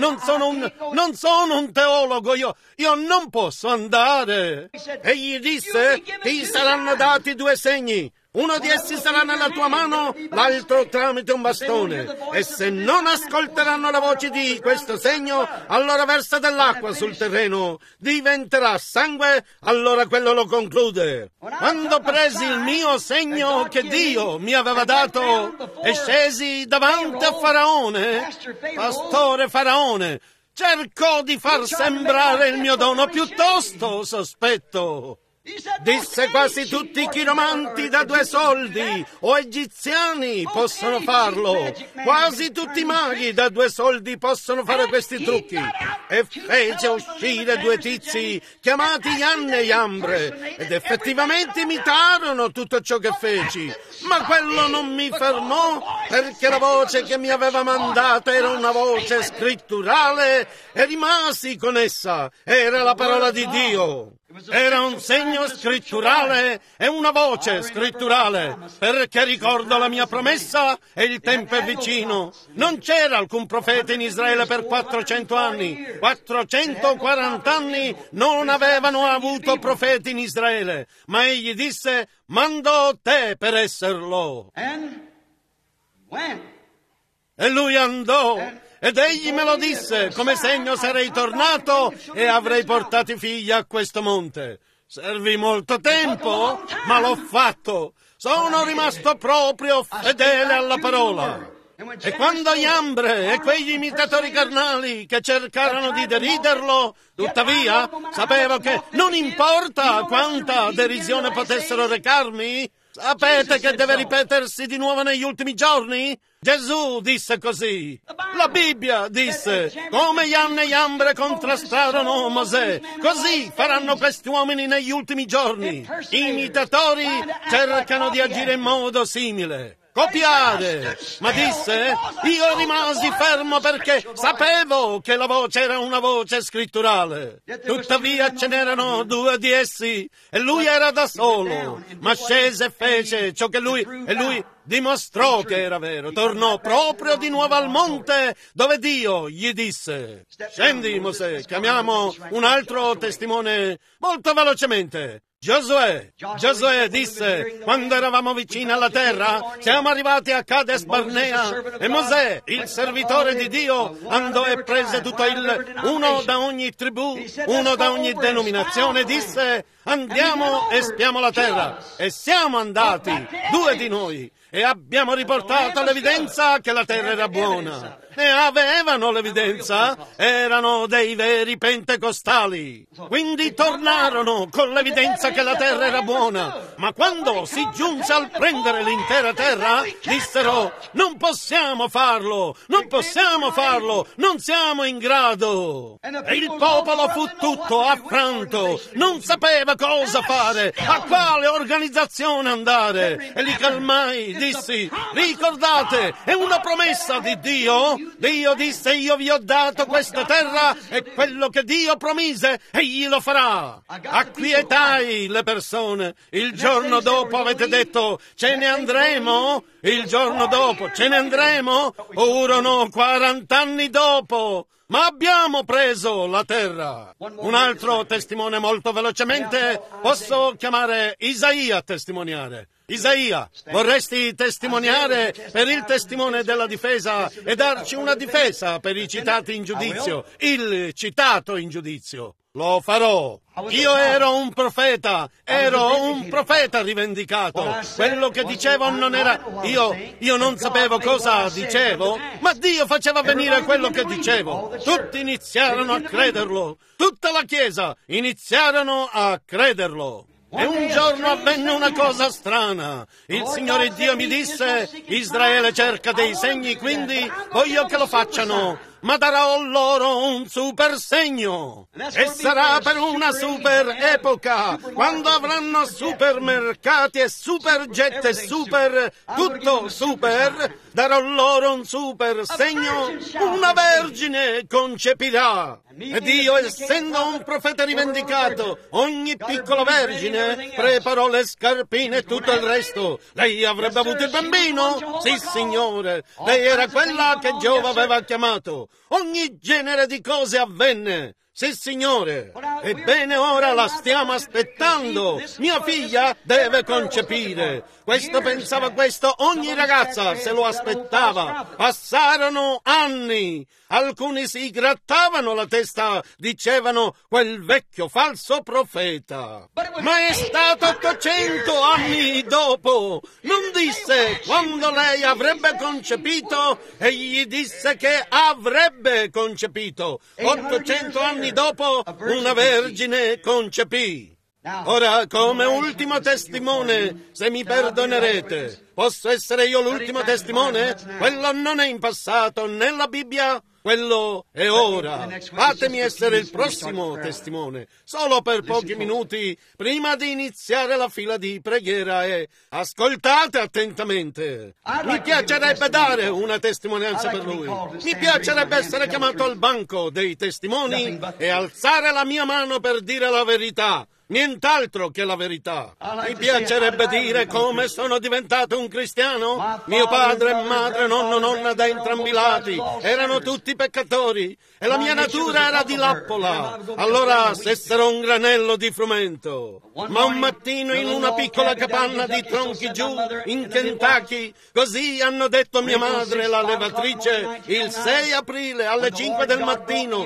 un teologo, io non posso andare. Egli disse, ti saranno dati 2 segni. Uno di essi sarà nella tua mano, l'altro tramite un bastone. E se non ascolteranno la voce di questo segno, allora versa dell'acqua sul terreno. Diventerà sangue, allora quello lo conclude. Quando presi il mio segno che Dio mi aveva dato e scesi davanti a Faraone, pastore Faraone cercò di far sembrare il mio dono piuttosto sospetto. Disse quasi tutti i chiromanti da 2 soldi o egiziani possono farlo. Quasi tutti i maghi da 2 soldi possono fare questi trucchi. E fece uscire 2 tizi chiamati Janne e Jambre ed effettivamente imitarono tutto ciò che feci. Ma quello non mi fermò, perché la voce che mi aveva mandata era una voce scritturale e rimasi con essa. Era la parola di Dio. Era un segno scritturale e una voce scritturale, perché ricordo la mia promessa e il tempo è vicino. Non c'era alcun profeta in Israele per 400 anni. 440 anni non avevano avuto profeti in Israele, ma egli disse: mandò te per esserlo. E lui andò. Ed egli me lo disse: come segno sarei tornato e avrei portato i figli a questo monte. Servì molto tempo, ma l'ho fatto. Sono rimasto proprio fedele alla parola. E quando Jambre e quegli imitatori carnali che cercarono di deriderlo, tuttavia, sapevo che non importa quanta derisione potessero recarmi. Sapete che deve ripetersi di nuovo negli ultimi giorni? Gesù disse così. La Bibbia disse: come Janne e Jambre contrastarono Mosè, così faranno questi uomini negli ultimi giorni. I imitatori cercano di agire in modo simile. Copiare. Ma disse: io rimasi fermo perché sapevo che la voce era una voce scritturale. Tuttavia ce n'erano 2 di essi e lui era da solo, ma scese e fece ciò che lui dimostrò che era vero. Tornò proprio di nuovo al monte dove Dio gli disse: scendi, Mosè. Chiamiamo un altro testimone molto velocemente. Giosuè disse: quando eravamo vicini alla terra, siamo arrivati a Cades Barnea e Mosè, il servitore di Dio, andò e prese tutto uno da ogni tribù, uno da ogni denominazione, disse: andiamo e spiamo la terra. E siamo andati, 2 di noi, e abbiamo riportato l'evidenza che la terra era buona. E avevano l'evidenza, erano dei veri pentecostali. Quindi tornarono con l'evidenza che la terra era buona. Ma quando si giunse al prendere l'intera terra, dissero: non possiamo farlo, non siamo in grado. E il popolo fu tutto affranto, non sapeva cosa fare, a quale organizzazione andare. E li calmai, dissi: ricordate, è una promessa di Dio. Dio disse: io vi ho dato questa terra e quello che Dio promise egli lo farà. Acquietai le persone. Il giorno dopo avete detto: ce ne andremo? Il giorno dopo: ce ne andremo? Furono 40 anni dopo. Ma abbiamo preso la terra. Un altro testimone molto velocemente. Posso chiamare Isaia a testimoniare. Isaia, vorresti testimoniare per il testimone della difesa e darci una difesa per i citati in giudizio, il citato in giudizio? Lo farò. Io ero un profeta rivendicato. Quello che dicevo non era... Io non sapevo cosa dicevo, ma Dio faceva venire quello che dicevo. Tutti iniziarono a crederlo. Tutta la Chiesa iniziarono a crederlo. E un giorno avvenne una cosa strana. Il Signore Dio mi disse: Israele cerca dei segni, quindi voglio che lo facciano. Ma darò loro un super segno. E sarà per una super epoca, quando avranno supermercati e superjet e super, tutto super. Darò loro un super segno. Una vergine concepirà. Ed io, essendo un profeta rivendicato, ogni piccola vergine preparò le scarpine e tutto il resto. Lei avrebbe avuto il bambino? Sì, Signore. Lei era quella che Giova aveva chiamato. Ogni genere di cose avvenne. Sì, Signore. Ebbene, ora la stiamo aspettando. Mia figlia deve concepire. Questo pensava questo, ogni ragazza se lo aspettava. Passarono anni. Alcuni si grattavano la testa, dicevano: quel vecchio falso profeta. Ma è stato 800 anni dopo. Non disse quando lei avrebbe concepito, egli disse che avrebbe concepito. 800 anni dopo una vergine concepì. Ora, come ultimo testimone, se mi perdonerete, posso essere io l'ultimo testimone? Quello non è in passato nella Bibbia, quello è ora. Fatemi essere il prossimo testimone, solo per pochi minuti, prima di iniziare la fila di preghiera, e ascoltate attentamente. Mi piacerebbe dare una testimonianza per lui. Mi piacerebbe essere chiamato al banco dei testimoni e alzare la mia mano per dire la verità. Nient'altro che la verità. Mi piacerebbe dire come sono diventato un cristiano. Mio padre e madre, nonno, nonna da entrambi i lati erano tutti peccatori e la mia natura era di lappola. Allora stessero un granello di frumento. Ma un mattino in una piccola capanna di tronchi giù in Kentucky, così hanno detto mia madre, la levatrice, il 6 aprile alle 5 del mattino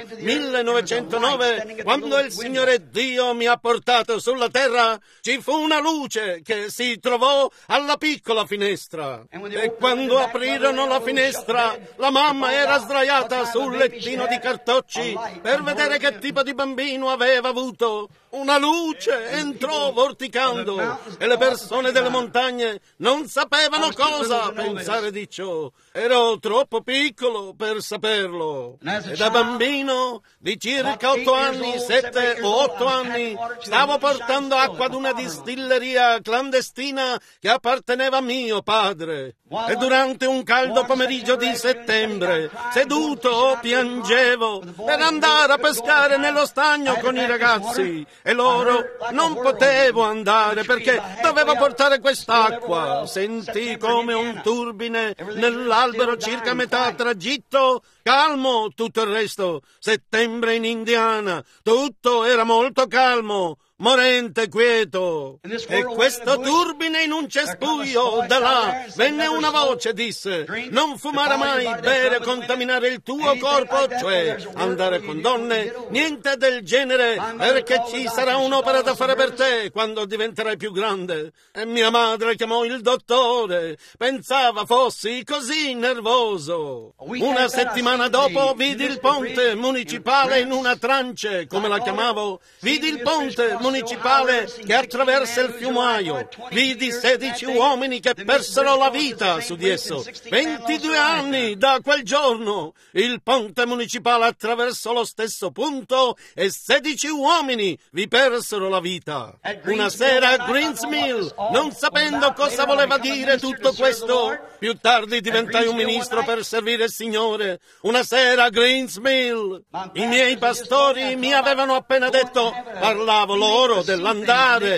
1909, quando il Signore Dio mi ha portato sulla terra, ci fu una luce che si trovò alla piccola finestra. E quando aprirono la finestra, la mamma era sdraiata sul lettino di cartocci per vedere che tipo di bambino aveva avuto. Una luce entrò vorticando e le persone delle montagne non sapevano cosa pensare di ciò. Ero troppo piccolo per saperlo. E da bambino di circa 8 anni, 7 o 8 anni, stavo portando acqua ad una distilleria clandestina che apparteneva a mio padre. E durante un caldo pomeriggio di settembre, seduto, piangevo per andare a pescare nello stagno con i ragazzi. E loro non potevo andare perché dovevo portare quest'acqua. Sentii come un turbine nell'albero circa a metà tragitto. Calmo tutto il resto. Settembre in Indiana. Tutto era molto calmo. Morente quieto. E questo turbine in un cespuglio da là venne una voce, disse: non fumare mai, bere, contaminare il tuo corpo, cioè andare con donne, niente del genere, perché ci sarà un'opera da fare per te quando diventerai più grande. E mia madre chiamò il dottore, pensava fossi così nervoso. Una settimana dopo vidi il ponte municipale in una trance, come la chiamavo, vidi il ponte municipale che attraversa il fiumaio. Vidi 16 uomini che persero la vita su di esso. 22 anni da quel giorno. Il ponte municipale attraversò lo stesso punto e 16 uomini vi persero la vita. Una sera a Greens Mill, non sapendo cosa voleva dire tutto questo, più tardi diventai un ministro per servire il Signore. Una sera a Greens Mill, i miei pastori mi avevano appena detto, parlavo loro dell'andare,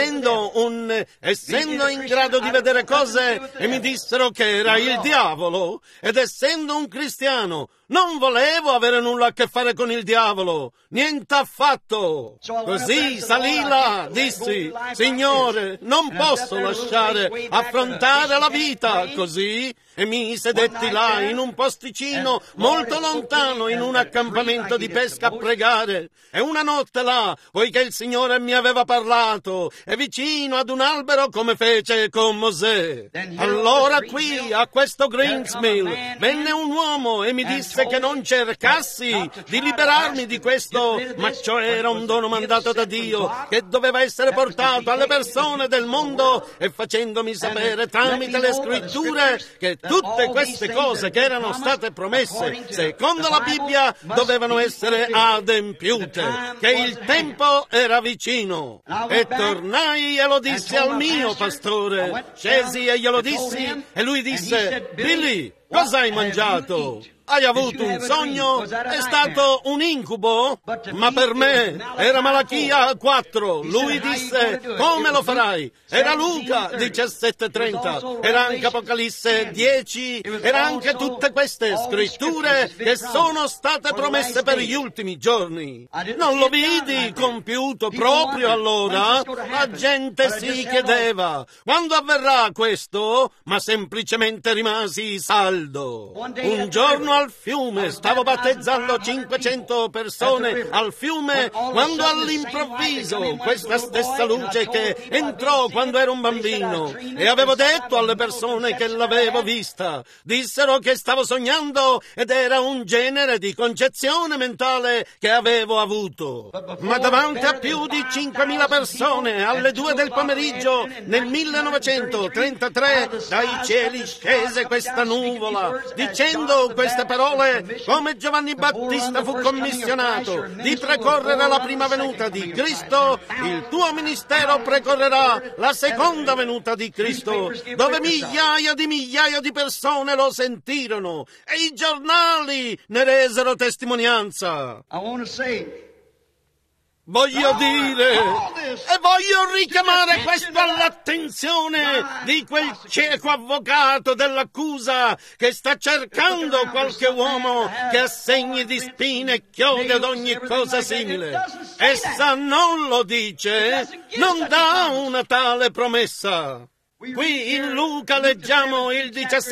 essendo in grado di vedere cose, e mi dissero che era il diavolo, ed essendo un cristiano non volevo avere nulla a che fare con il diavolo, niente affatto. Così salì là, dissi: Signore, non posso lasciare affrontare la vita così. E mi sedetti là in un posticino molto lontano in un accampamento di pesca a pregare. E una notte là, poiché il Signore mi aveva parlato, e vicino ad un albero come fece con Mosè. Allora qui, a questo Greens Mill, venne un uomo e mi disse che non cercassi di liberarmi di questo, ma ciò era un dono mandato da Dio che doveva essere portato alle persone del mondo, e facendomi sapere tramite le scritture che tutte queste cose che erano state promesse secondo la Bibbia dovevano essere adempiute, che il tempo era vicino. E tornai e lo dissi al mio pastore. Scesi e glielo dissi e lui disse: Billy, cosa hai mangiato? Hai avuto un sogno? È stato un incubo? Ma per me era Malachia 4. Lui disse: come lo farai? Era Luca 17:30. Era anche Apocalisse 10. Era anche tutte queste scritture che sono state promesse per gli ultimi giorni. Non lo vidi compiuto proprio allora? La gente si chiedeva: quando avverrà questo? Ma semplicemente rimasi salvo caldo. Un giorno al fiume stavo battezzando 500 persone al fiume quando all'improvviso questa stessa luce che entrò quando ero un bambino e avevo detto alle persone che l'avevo vista, dissero che stavo sognando ed era un genere di concezione mentale che avevo avuto. Ma davanti a più di 5.000 persone alle 2 del pomeriggio nel 1933 dai cieli scese questa nuvola dicendo queste parole: come Giovanni Battista fu commissionato di precorrere la prima venuta di Cristo, il tuo ministero precorrerà la seconda venuta di Cristo, dove migliaia di persone lo sentirono e i giornali ne resero testimonianza. Voglio dire, e voglio richiamare questo all'attenzione di quel cieco avvocato dell'accusa che sta cercando qualche uomo che ha segni di spine e chiodi ad ogni cosa simile. Essa non lo dice, non dà una tale promessa. Qui in Luca leggiamo il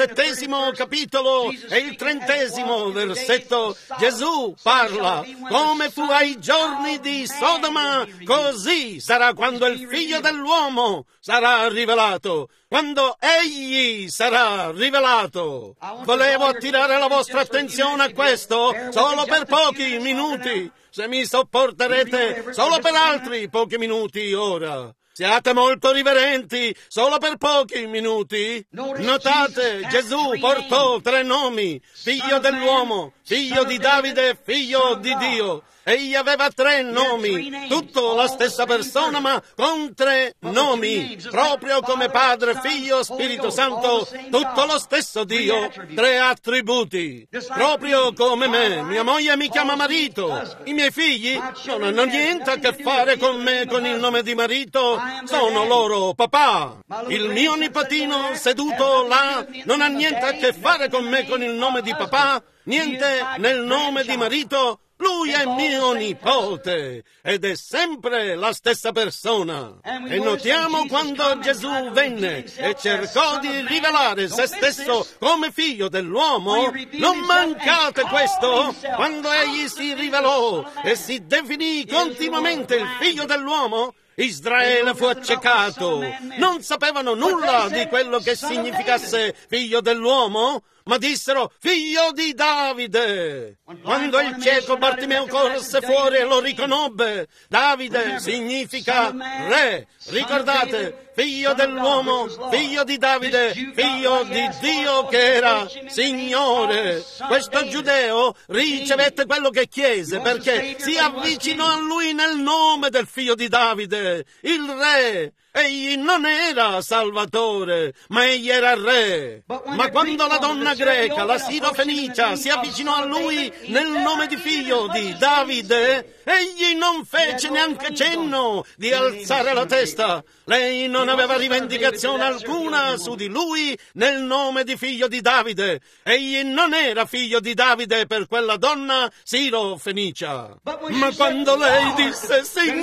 17° capitolo e il 30° versetto. Gesù parla: come fu ai giorni di Sodoma, così sarà quando il Figlio dell'uomo sarà rivelato, quando egli sarà rivelato. Volevo attirare la vostra attenzione a questo solo per pochi minuti. Se mi sopporterete solo per altri pochi minuti ora. Siate molto riverenti, solo per pochi minuti. Notate, Gesù portò 3 nomi: Figlio dell'uomo, Figlio di Davide, Figlio di Dio. Egli aveva 3 nomi, tutto la stessa persona ma con 3 nomi, proprio come Padre, Figlio, Spirito Santo, tutto lo stesso Dio, 3 attributi. Proprio come me, mia moglie mi chiama marito, i miei figli non hanno niente a che fare con me con il nome di marito, sono loro papà. Il mio nipotino seduto là non ha niente a che fare con me con il nome di papà, niente nel nome di marito. Lui è mio nipote ed è sempre la stessa persona. E notiamo quando Gesù venne e cercò di rivelare se stesso come Figlio dell'uomo. Non mancate questo. Quando egli si rivelò e si definì continuamente il Figlio dell'uomo, Israele fu accecato. Non sapevano nulla di quello che significasse Figlio dell'uomo, ma dissero Figlio di Davide. Quando il cieco Bartimeo corse fuori e lo riconobbe, Davide significa re. Ricordate, Figlio dell'uomo, Figlio di Davide, Figlio di Dio che era Signore. Questo giudeo ricevette quello che chiese perché si avvicinò a lui nel nome del Figlio di Davide, il re. Egli non era Salvatore, ma egli era re. Ma quando la donna greca, la Sirofenicia, si avvicinò a lui nel nome di Figlio di Davide, egli non fece neanche cenno di alzare la testa. Lei non aveva rivendicazione alcuna su di lui nel nome di Figlio di Davide. Egli non era Figlio di Davide per quella donna Sirofenicia. Ma quando lei disse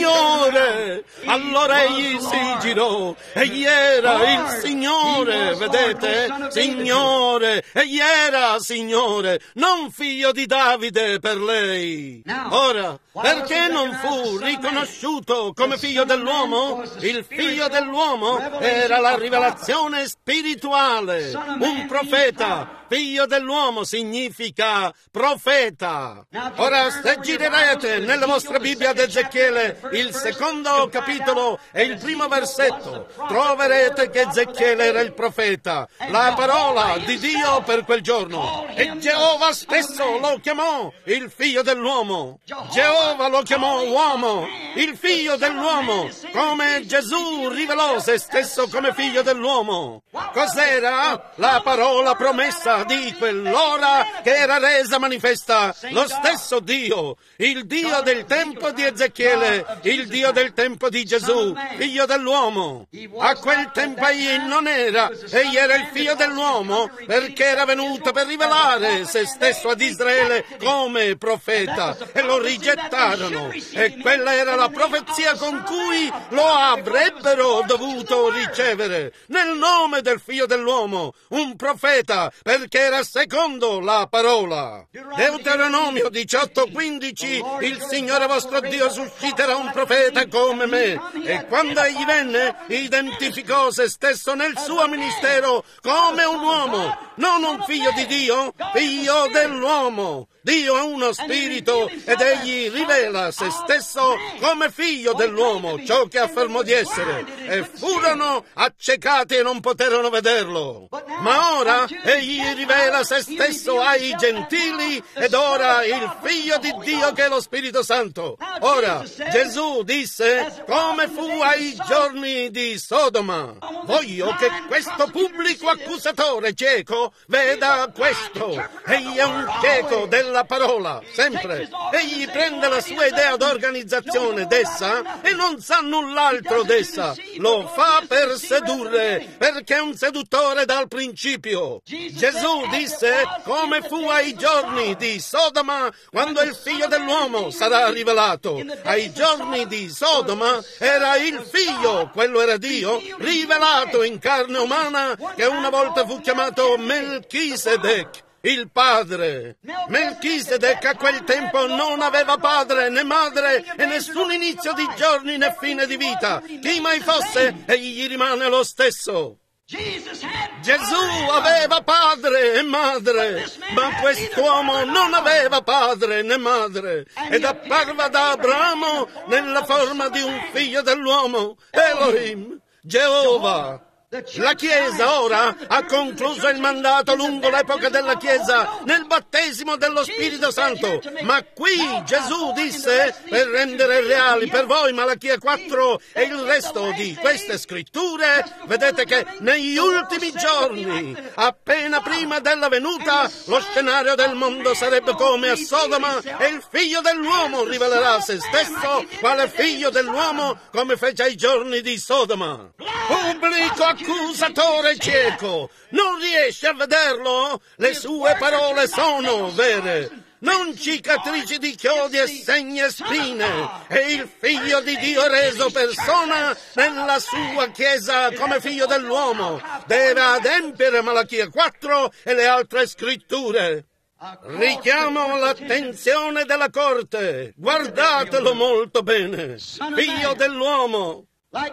Signore, allora egli si girò. Egli era il Signore, vedete? Signore, egli era Signore, non Figlio di Davide per lei. Ora, perché non fu riconosciuto come Figlio dell'uomo? Il Figlio dell'uomo era la rivelazione spirituale, un profeta. Figlio dell'uomo significa profeta. Ora, se girerete nella vostra Bibbia ad Ezechiele, il 2° capitolo e il 1° versetto, troverete che Ezechiele era il profeta, la parola di Dio per quel giorno. E Geova stesso lo chiamò il Figlio dell'uomo. Geova lo chiamò uomo, il Figlio dell'uomo, come Gesù rivelò se stesso come Figlio dell'uomo. Cos'era? La parola promessa di quell'ora che era resa manifesta, lo stesso Dio, il Dio del tempo di Ezechiele, il Dio del tempo di Gesù, Figlio dell'uomo. A quel tempo egli non era, egli era il Figlio dell'uomo perché era venuto per rivelare se stesso ad Israele come profeta e lo rigettarono. E quella era la profezia con cui lo avrebbero dovuto ricevere, nel nome del Figlio dell'uomo, un profeta, perché era secondo la parola. Deuteronomio 18:15, il Signore vostro Dio susciterà un profeta come me. E quando egli venne, identificò se stesso nel suo ministero come un uomo, non un figlio di Dio, figlio dell'uomo. Dio è uno spirito ed egli rivela se stesso come figlio dell'uomo, ciò che affermò di essere, e furono accecati e non poterono vederlo. Ma ora egli rivela se stesso ai gentili ed ora il figlio di Dio che è lo Spirito Santo. Ora Gesù disse come fu ai giorni di Sodoma. Voglio che questo pubblico accusatore cieco veda questo. Egli è un cieco della parola, sempre. Egli prende la sua idea d'organizzazione d'essa e non sa null'altro d'essa. Lo fa per sedurre, perché è un seduttore dal principio. Gesù disse come fu ai giorni di Sodoma, quando il Figlio dell'uomo sarà rivelato. Ai giorni di Sodoma era il Figlio, quello era Dio, rivelato in carne umana, che una volta fu chiamato Melchisedec, il padre. Melchisedec a quel tempo non aveva padre né madre e nessun inizio di giorni né fine di vita. Chi mai fosse, egli rimane lo stesso. Gesù aveva padre e madre, ma quest'uomo non aveva padre né madre, ed apparve da Abramo nella forma di un figlio dell'uomo, Elohim, Geova. La Chiesa ora ha concluso il mandato lungo l'epoca della Chiesa nel battesimo dello Spirito Santo, ma qui Gesù disse, per rendere reali per voi Malachia 4 e il resto di queste scritture, vedete che negli ultimi giorni, appena prima della venuta, lo scenario del mondo sarebbe come a Sodoma e il Figlio dell'uomo rivelerà se stesso quale Figlio dell'uomo, come fece ai giorni di Sodoma. Pubblico accusatore cieco, non riesce a vederlo? Le sue parole sono vere, non cicatrici di chiodi e segni e spine. E il Figlio di Dio reso persona nella sua Chiesa come Figlio dell'uomo deve adempiere Malachia 4 e le altre scritture. Richiamo l'attenzione della corte, guardatelo molto bene. Figlio dell'uomo,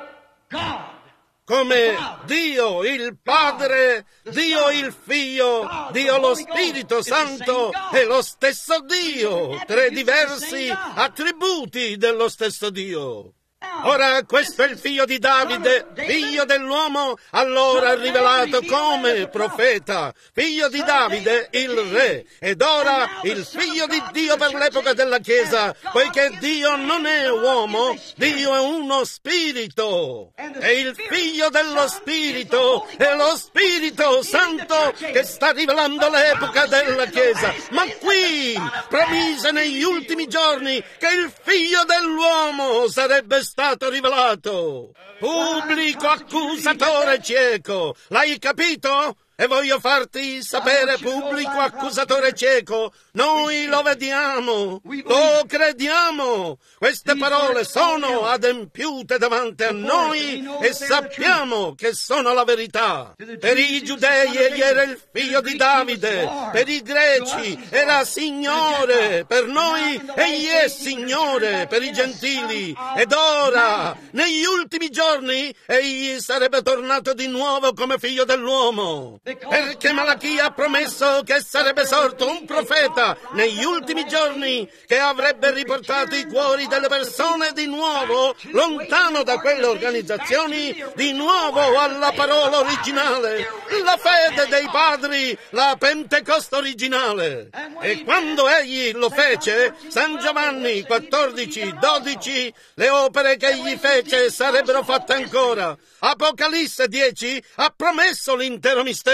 come Dio il Padre, Dio il Figlio, Dio lo Spirito Santo è lo stesso Dio, tre diversi attributi dello stesso Dio. Ora questo è il figlio di Davide, figlio dell'uomo, allora rivelato come profeta, figlio di Davide, il re, ed ora il figlio di Dio per l'epoca della Chiesa, poiché Dio non è uomo, Dio è uno spirito, e il figlio dello spirito è lo Spirito Santo che sta rivelando l'epoca della Chiesa. Ma qui promise negli ultimi giorni che il figlio dell'uomo sarebbe stato rivelato. Pubblico accusatore cieco, l'hai capito? E voglio farti sapere, pubblico accusatore cieco, noi lo vediamo, lo crediamo. Queste parole sono adempiute davanti a noi e sappiamo che sono la verità. Per i giudei egli era il figlio di Davide, per i greci era Signore, per noi egli è Signore, per i gentili. Ed ora, negli ultimi giorni, egli sarebbe tornato di nuovo come figlio dell'uomo. Perché Malachia ha promesso che sarebbe sorto un profeta negli ultimi giorni che avrebbe riportato i cuori delle persone di nuovo, lontano da quelle organizzazioni, di nuovo alla parola originale, la fede dei padri, la Pentecoste originale. E quando egli lo fece, San Giovanni 14:12, le opere che egli fece sarebbero fatte ancora. Apocalisse 10 ha promesso l'intero mistero.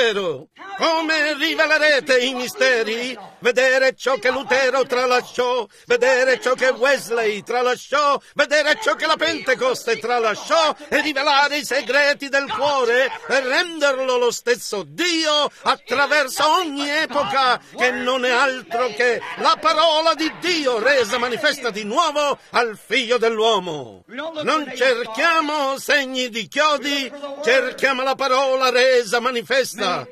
mistero. Come rivelerete i misteri? Vedere ciò che Lutero tralasciò, vedere ciò che Wesley tralasciò, vedere ciò che la Pentecoste tralasciò e rivelare i segreti del cuore e renderlo lo stesso Dio attraverso ogni epoca, che non è altro che la parola di Dio resa manifesta di nuovo al Figlio dell'uomo. Non cerchiamo segni di chiodi, cerchiamo la parola resa manifesta.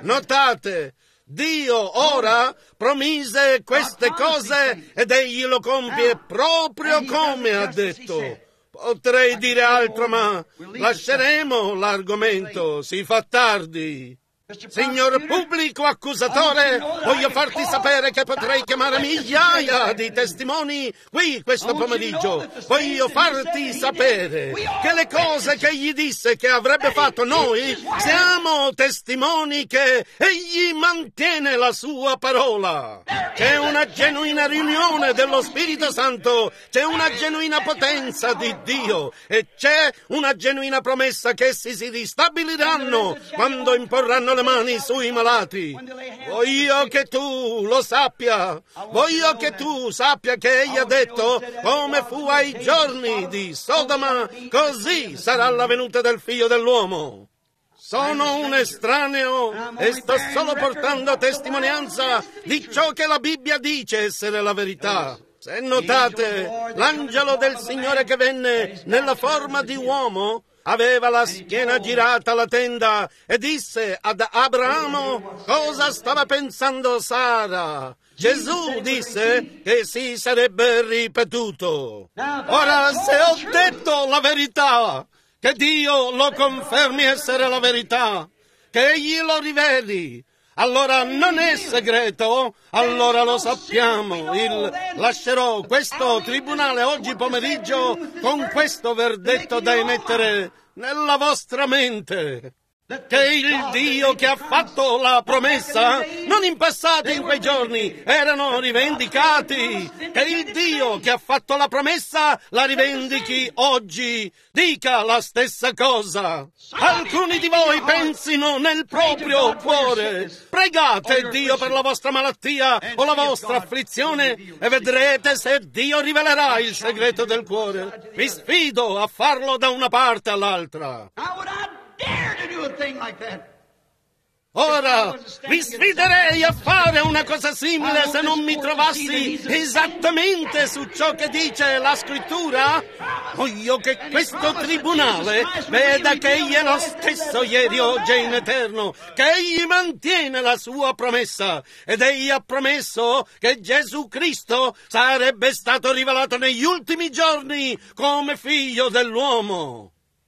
Notate, Dio ora promise queste cose ed egli lo compie proprio come ha detto. Potrei dire altro, ma lasceremo l'argomento, si fa tardi. Signor pubblico accusatore, voglio farti sapere che potrei chiamare migliaia di testimoni qui questo pomeriggio. Voglio farti sapere che le cose che egli disse che avrebbe fatto, noi siamo testimoni che egli mantiene la sua parola. C'è una genuina riunione dello Spirito Santo, c'è una genuina potenza di Dio e c'è una genuina promessa che essi si ristabiliranno quando imporranno le mani sui malati. Voglio che tu lo sappia. Voglio che tu sappia che egli ha detto, come fu ai giorni di Sodoma, così sarà la venuta del Figlio dell'uomo. Sono un estraneo e sto solo portando testimonianza di ciò che la Bibbia dice essere la verità. Se notate, l'angelo del Signore che venne nella forma di uomo aveva la schiena girata alla tenda e disse ad Abramo cosa stava pensando Sara. Gesù disse che si sarebbe ripetuto. Ora, se ho detto la verità, che Dio lo confermi essere la verità, che egli lo riveli, allora non è segreto, allora lo sappiamo. Lascerò questo tribunale oggi pomeriggio con questo verdetto da emettere nella vostra mente. Che il Dio che ha fatto la promessa, non in passato in quei giorni, erano rivendicati. Che il Dio che ha fatto la promessa la rivendichi oggi. Dica la stessa cosa. Alcuni di voi pensino nel proprio cuore. Pregate Dio per la vostra malattia o la vostra afflizione e vedrete se Dio rivelerà il segreto del cuore. Vi sfido a farlo da una parte all'altra. Ora, vi sfiderei a fare una cosa simile se non mi trovassi esattamente su ciò che dice la Scrittura. Voglio che questo tribunale veda che egli è lo stesso ieri, oggi e in eterno, che egli mantiene la sua promessa ed egli ha promesso che Gesù Cristo sarebbe stato rivelato negli ultimi giorni come Figlio dell'uomo.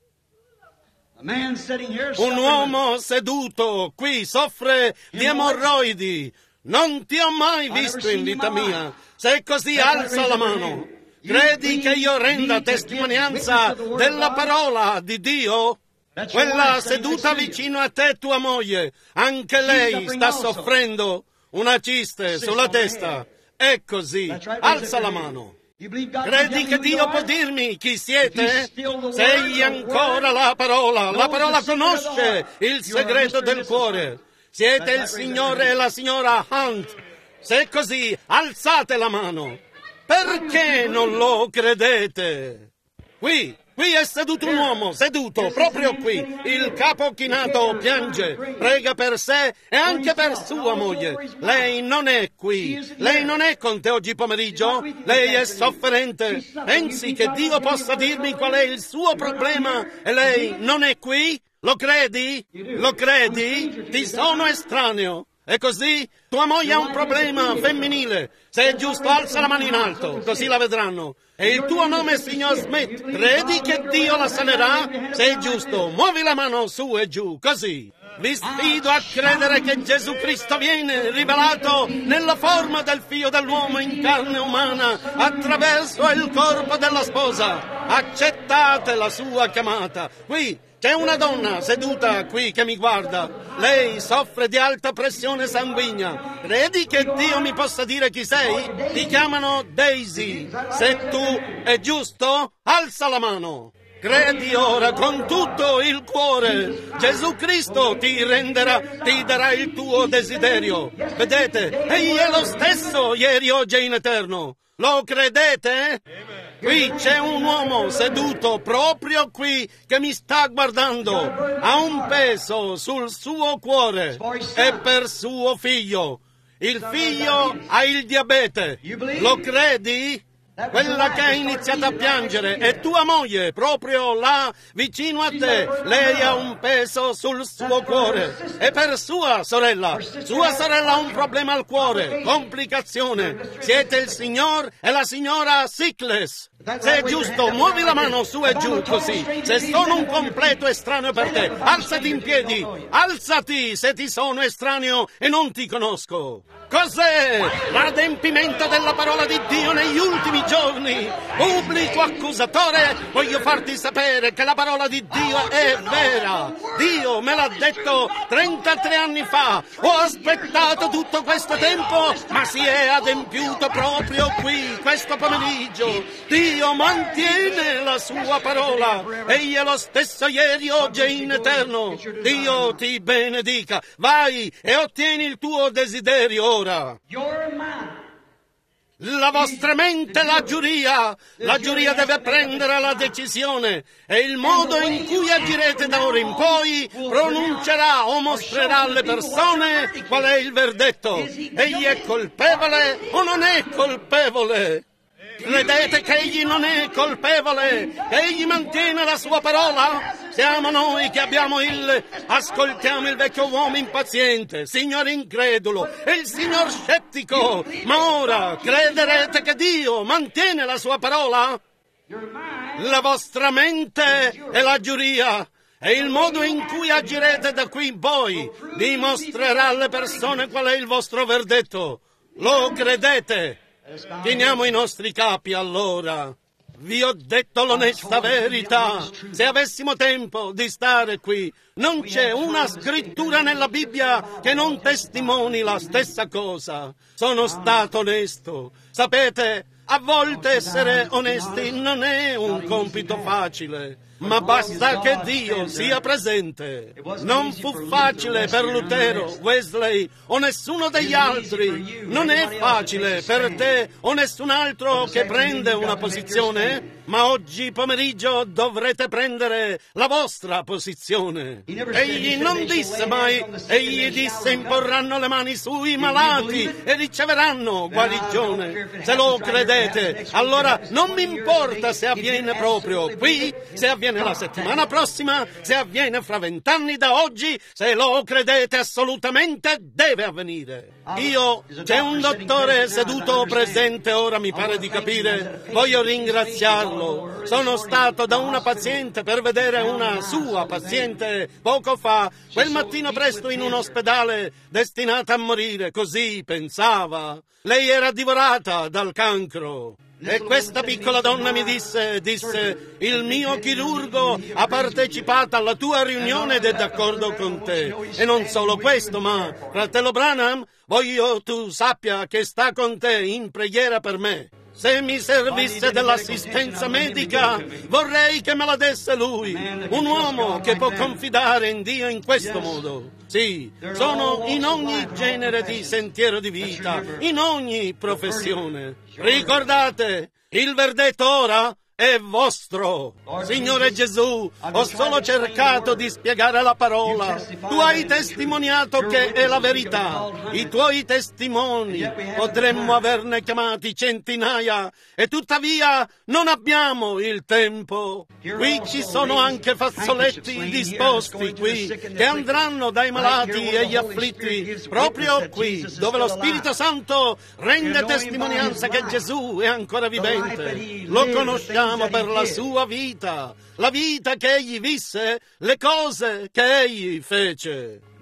Un uomo seduto qui soffre di emorroidi. Non ti ho mai visto in vita mia. Se è così, alza la mano. Credi che io renda testimonianza della parola di Dio? Quella seduta vicino a te, tua moglie, anche lei sta soffrendo una ciste sulla testa. È così, alza la mano. Credi che Dio può dirmi chi siete? Se egli ancora la parola conosce il segreto del cuore. Siete il signore e la signora Hunt. Se è così, alzate la mano. Perché non lo credete? Qui è seduto un uomo, seduto proprio qui. Il capo chinato piange, prega per sé e anche per sua moglie. Lei non è qui, lei non è con te oggi pomeriggio, lei è sofferente. Pensi che Dio possa dirmi qual è il suo problema e lei non è qui? Lo credi? Lo credi? Ti sono estraneo. E così tua moglie ha un problema femminile. Se è giusto, alza la mano in alto, così la vedranno. E il tuo nome è signor Smith. Credi che Dio la sanerà? Se è giusto, muovi la mano su e giù, così. Vi sfido a credere che Gesù Cristo viene rivelato nella forma del Figlio dell'uomo in carne umana attraverso il corpo della sposa. Accettate la sua chiamata. Qui c'è una donna seduta qui che mi guarda. Lei soffre di alta pressione sanguigna. Credi che Dio mi possa dire chi sei? Ti chiamano Daisy. Se tu è giusto, alza la mano. Credi ora con tutto il cuore. Gesù Cristo ti darà il tuo desiderio. Vedete, egli è lo stesso ieri, oggi e in eterno. Lo credete? Qui c'è un uomo seduto proprio qui che mi sta guardando. Ha un peso sul suo cuore. È per suo figlio. Il figlio ha il diabete. Lo credi? Quella che ha iniziato a piangere è tua moglie, proprio là vicino a te. Lei ha un peso sul suo cuore. E per sua sorella ha un problema al cuore, complicazione. Siete il signor e la signora Sickles. Se è giusto, muovi la mano su e giù così. Se sono un completo estraneo per te, alzati in piedi. Alzati se ti sono estraneo e non ti conosco. Cos'è l'adempimento della parola di Dio negli ultimi giorni? Pubblico accusatore, voglio farti sapere che la parola di Dio è vera. Dio me l'ha detto 33 anni fa. Ho aspettato tutto questo tempo, ma si è adempiuto proprio qui, questo pomeriggio. Dio mantiene la sua parola. Egli è lo stesso ieri, oggi e in eterno. Dio ti benedica. Vai e ottieni il tuo desiderio ora. La vostra mente, la giuria deve prendere la decisione e il modo in cui agirete da ora in poi pronuncerà o mostrerà alle persone qual è il verdetto. Egli è colpevole o non è colpevole? Credete che egli non è colpevole, che egli mantiene la sua parola? Siamo noi che ascoltiamo il vecchio uomo impaziente, signore incredulo e il signor scettico, ma ora crederete che Dio mantiene la sua parola? La vostra mente è la giuria e il modo in cui agirete da qui in poi dimostrerà alle persone qual è il vostro verdetto. Lo credete? Chiniamo i nostri capi allora. Vi ho detto l'onesta verità. Se avessimo tempo di stare qui, non c'è una scrittura nella Bibbia che non testimoni la stessa cosa. Sono stato onesto. Sapete, a volte essere onesti non è un compito facile, ma basta che Dio sia presente. Non fu facile per Lutero, Wesley o nessuno degli altri. Non è facile per te o nessun altro che prende una posizione, ma oggi pomeriggio dovrete prendere la vostra posizione. Egli non disse mai, egli disse imporranno le mani sui malati e riceveranno guarigione. Se lo credete, allora non mi importa se avviene proprio qui, se avviene la settimana prossima, se avviene fra 20 anni da oggi, se lo credete assolutamente deve avvenire. C'è un dottore seduto presente ora, mi pare di capire, voglio ringraziarlo. Sono stato da una paziente per vedere una sua paziente poco fa, quel mattino presto in un ospedale destinata a morire, così pensava. Lei era divorata dal cancro. E questa piccola donna mi disse, il mio chirurgo ha partecipato alla tua riunione ed è d'accordo con te. E non solo questo, ma, fratello Branham, voglio tu sappia che sta con te in preghiera per me. Se mi servisse dell'assistenza medica, vorrei che me la desse lui. Un uomo che può confidare in Dio in questo modo. Sì, sono in ogni genere di sentiero di vita, in ogni professione. Ricordate, il verdetto ora è vostro. Signore Gesù, ho solo cercato di spiegare la parola. Tu hai testimoniato che è la verità. I tuoi testimoni, potremmo averne chiamati centinaia, e tuttavia non abbiamo il tempo. Qui ci sono anche fazzoletti disposti qui, che andranno dai malati e gli afflitti, proprio qui, dove lo Spirito Santo rende testimonianza che Gesù è ancora vivente. Lo conosciamo per la sua vita, la vita che egli visse, le cose che egli fece.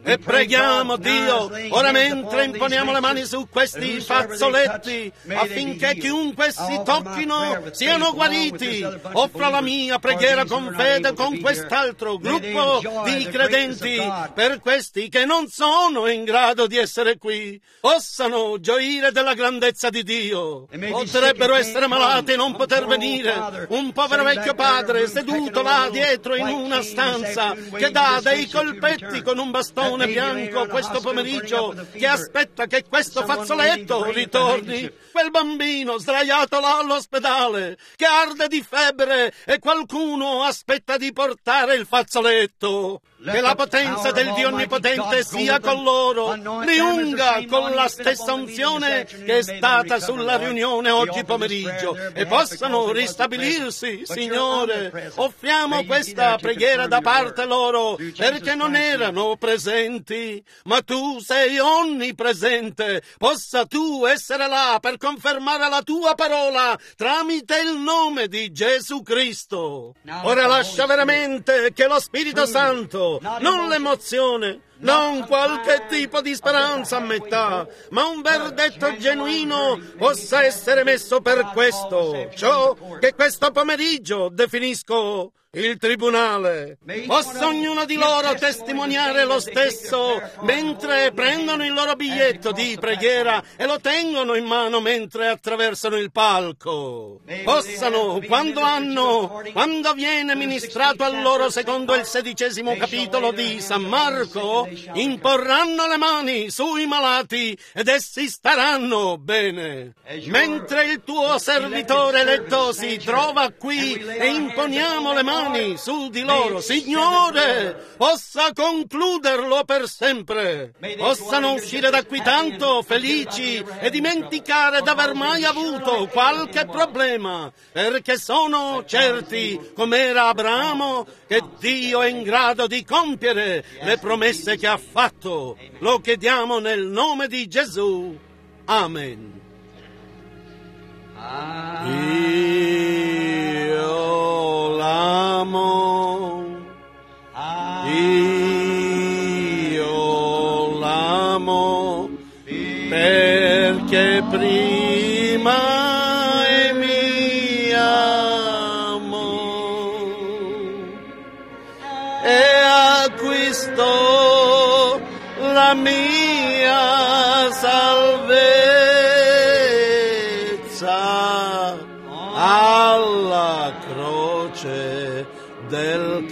E preghiamo Dio, ora mentre imponiamo le mani su questi fazzoletti, affinché chiunque si tocchino siano guariti. Offro la mia preghiera con fede con quest'altro gruppo di credenti, per questi che non sono in grado di essere qui, possano gioire della grandezza di Dio. Potrebbero essere malati e non poter venire. Un povero vecchio padre seduto là dietro in una stanza che dà dei colpetti con un bastone bianco questo pomeriggio, che aspetta che questo fazzoletto ritorni. Quel bambino sdraiato là all'ospedale che arde di febbre e qualcuno aspetta di portare il fazzoletto. Che la potenza del Dio Onnipotente sia con loro, li unga con la stessa unzione che è stata sulla riunione oggi pomeriggio, e possano ristabilirsi, Signore. Offriamo questa preghiera da parte loro, perché non erano presenti, ma Tu sei onnipresente. Possa Tu essere là per confermare la Tua parola tramite il nome di Gesù Cristo. Ora lascia veramente che lo Spirito Santo, non l'emozione, non qualche tipo di speranza a metà, ma un verdetto genuino possa essere messo per questo, ciò che questo pomeriggio definisco il tribunale. Possa ognuno di loro testimoniare lo stesso mentre prendono il loro biglietto di preghiera e lo tengono in mano mentre attraversano il palco. Possano, quando viene ministrato a loro secondo il 16° capitolo di San Marco, imporranno le mani sui malati ed essi staranno bene. Mentre il tuo servitore eletto si trova qui e imponiamo le mani su di loro, Signore, possa concluderlo per sempre. Possano uscire da qui tanto felici e dimenticare d'aver mai avuto qualche problema, perché sono certi, come era Abramo, che Dio è in grado di compiere le promesse che ha fatto. Lo chiediamo nel nome di Gesù. Amen. Io l'amo, perché prima mi amò e acquistò la mia salvezza alla croce del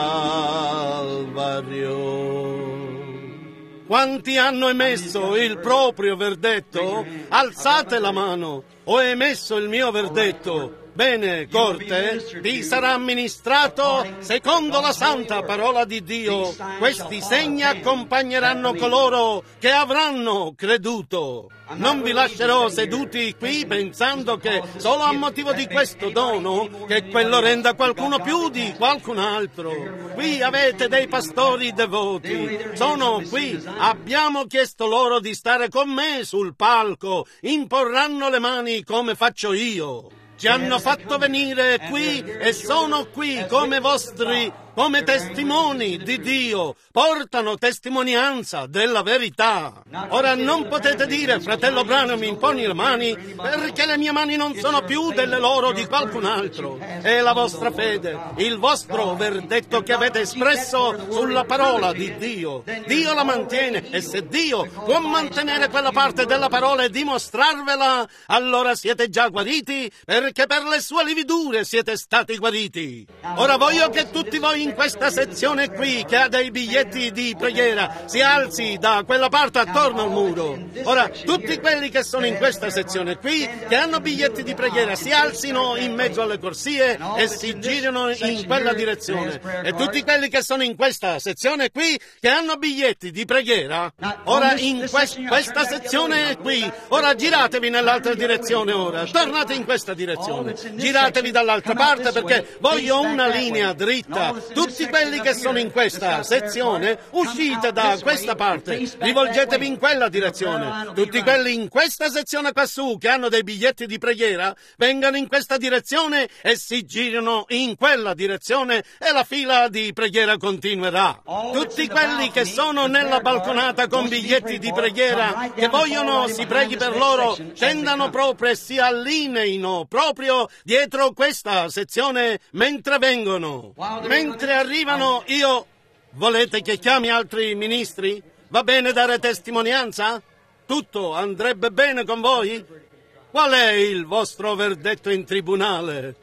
Calvario. Quanti hanno emesso il proprio verdetto? Alzate la mano. Ho emesso il mio verdetto. Bene, corte, vi sarà amministrato secondo la santa parola di Dio. Questi segni accompagneranno coloro che avranno creduto. Non vi lascerò seduti qui pensando che solo a motivo di questo dono che quello renda qualcuno più di qualcun altro. Qui avete dei pastori devoti. Sono qui. Abbiamo chiesto loro di stare con me sul palco. Imporranno le mani come faccio io. Ci hanno fatto venire qui e sono qui come testimoni di Dio, portano testimonianza della verità. Ora non potete dire, fratello Branham, mi imponi le mani, perché le mie mani non sono più delle loro di qualcun altro. È la vostra fede, il vostro verdetto che avete espresso sulla parola di Dio. Dio la mantiene, e se Dio può mantenere quella parte della parola e dimostrarvela, allora siete già guariti, perché per le sue lividure siete stati guariti. Ora voglio che tutti voi in questa sezione qui, che ha dei biglietti di preghiera, si alzi da quella parte attorno al muro. Ora, tutti quelli che sono in questa sezione qui, che hanno biglietti di preghiera, si alzino in mezzo alle corsie e si girino in quella direzione. E tutti quelli che sono in questa sezione qui, che hanno biglietti di preghiera, ora in questa sezione qui, ora giratevi nell'altra direzione ora, tornate in questa direzione, giratevi dall'altra parte, perché voglio una linea dritta. Tutti quelli che sono in questa sezione, uscite da questa parte, rivolgetevi in quella direzione. Tutti quelli in questa sezione quassù che hanno dei biglietti di preghiera, vengano in questa direzione e si girino in quella direzione e la fila di preghiera continuerà. Tutti quelli che sono nella balconata con biglietti di preghiera, che vogliono si preghi per loro, scendano proprio e si allineino proprio dietro questa sezione mentre vengono. Mentre arrivano volete che chiami altri ministri? Va bene dare testimonianza? Tutto andrebbe bene con voi? Qual è il vostro verdetto in tribunale?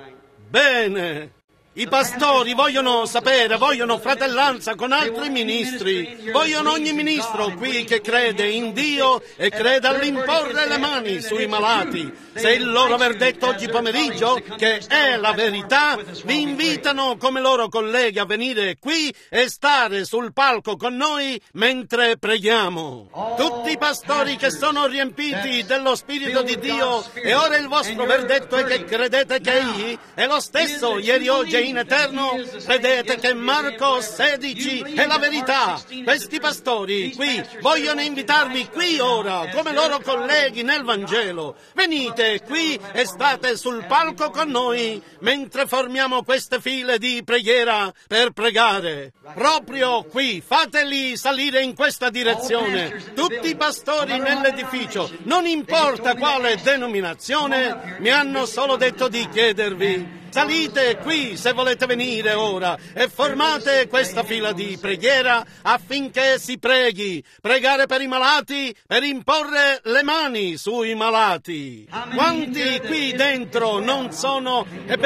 Bene. I pastori vogliono sapere, vogliono fratellanza con altri ministri, vogliono ogni ministro qui che crede in Dio e crede all'imporre le mani sui malati. Se il loro verdetto oggi pomeriggio, che è la verità, vi invitano come loro colleghi a venire qui e stare sul palco con noi mentre preghiamo. Tutti i pastori che sono riempiti dello Spirito di Dio e ora il vostro verdetto è che credete che Egli è lo stesso ieri, oggi e in eterno, credete che Marco 16 è la verità. Questi pastori qui vogliono invitarvi qui ora come loro colleghi nel Vangelo. Venite qui e state sul palco con noi mentre formiamo queste file di preghiera per pregare. Proprio qui, fateli salire in questa direzione. Tutti i pastori nell'edificio, non importa quale denominazione, mi hanno solo detto di chiedervi: salite qui se volete venire ora e formate questa fila di preghiera affinché si preghi. Pregare per i malati, per imporre le mani sui malati. Quanti qui dentro non sono?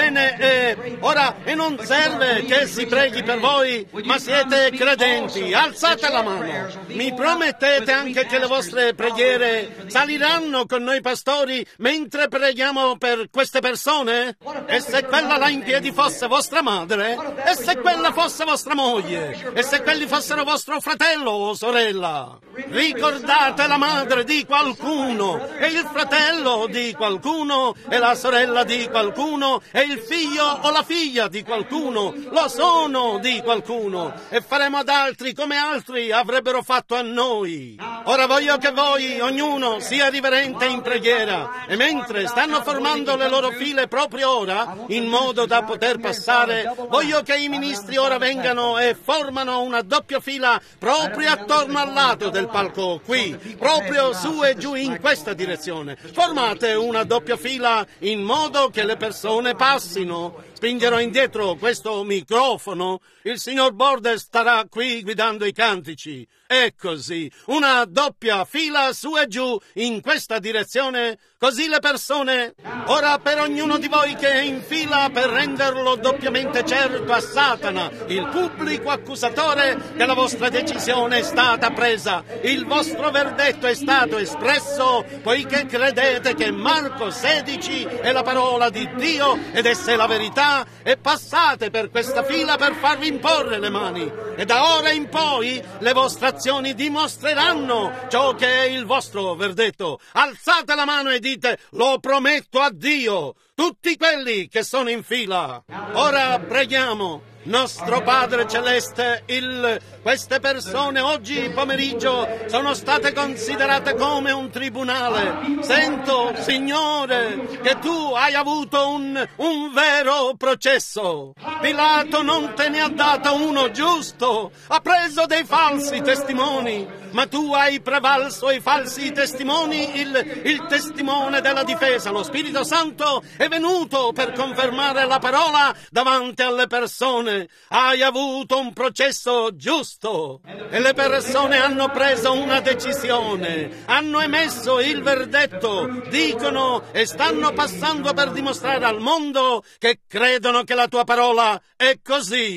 Ebbene, ora e non serve che si preghi per voi, ma siete credenti. Alzate la mano. Mi promettete anche che le vostre preghiere saliranno con noi pastori mentre preghiamo per queste persone? E se quella là in piedi fosse vostra madre? E se quella fosse vostra moglie? E se quelli fossero vostro fratello o sorella? Ricordate la madre di qualcuno, e il fratello di qualcuno, e la sorella di qualcuno, e il figlio o la figlia di qualcuno, lo sono di qualcuno, e faremo ad altri come altri avrebbero fatto a noi. Ora voglio che voi, ognuno, sia riverente in preghiera, e mentre stanno formando le loro file proprio ora, in modo da poter passare, voglio che i ministri ora vengano e formano una doppia fila proprio attorno al lato del palco qui, proprio su e giù in questa direzione. Formate una doppia fila in modo che le persone passino. Spingerò indietro questo microfono, il signor Bordes starà qui guidando i cantici. È così, una doppia fila su e giù in questa direzione, così le persone... Ora per ognuno di voi che è in fila per renderlo doppiamente certo a Satana, il pubblico accusatore, che la vostra decisione è stata presa, il vostro verdetto è stato espresso, poiché credete che Marco 16 è la parola di Dio ed essa è la verità, e passate per questa fila per farvi imporre le mani, e da ora in poi le vostre azioni dimostreranno ciò che è il vostro verdetto. Alzate la mano e dite: lo prometto a Dio, tutti quelli che sono in fila. Ora preghiamo. Nostro Padre Celeste, queste persone oggi pomeriggio sono state considerate come un tribunale. Sento, Signore, che Tu hai avuto un vero processo. Pilato non te ne ha dato uno giusto, ha preso dei falsi testimoni, ma Tu hai prevalso i falsi testimoni, il testimone della difesa. Lo Spirito Santo è venuto per confermare la parola davanti alle persone. Hai avuto un processo giusto e le persone hanno preso una decisione, hanno emesso il verdetto, dicono e stanno passando per dimostrare al mondo che credono che la Tua parola è così.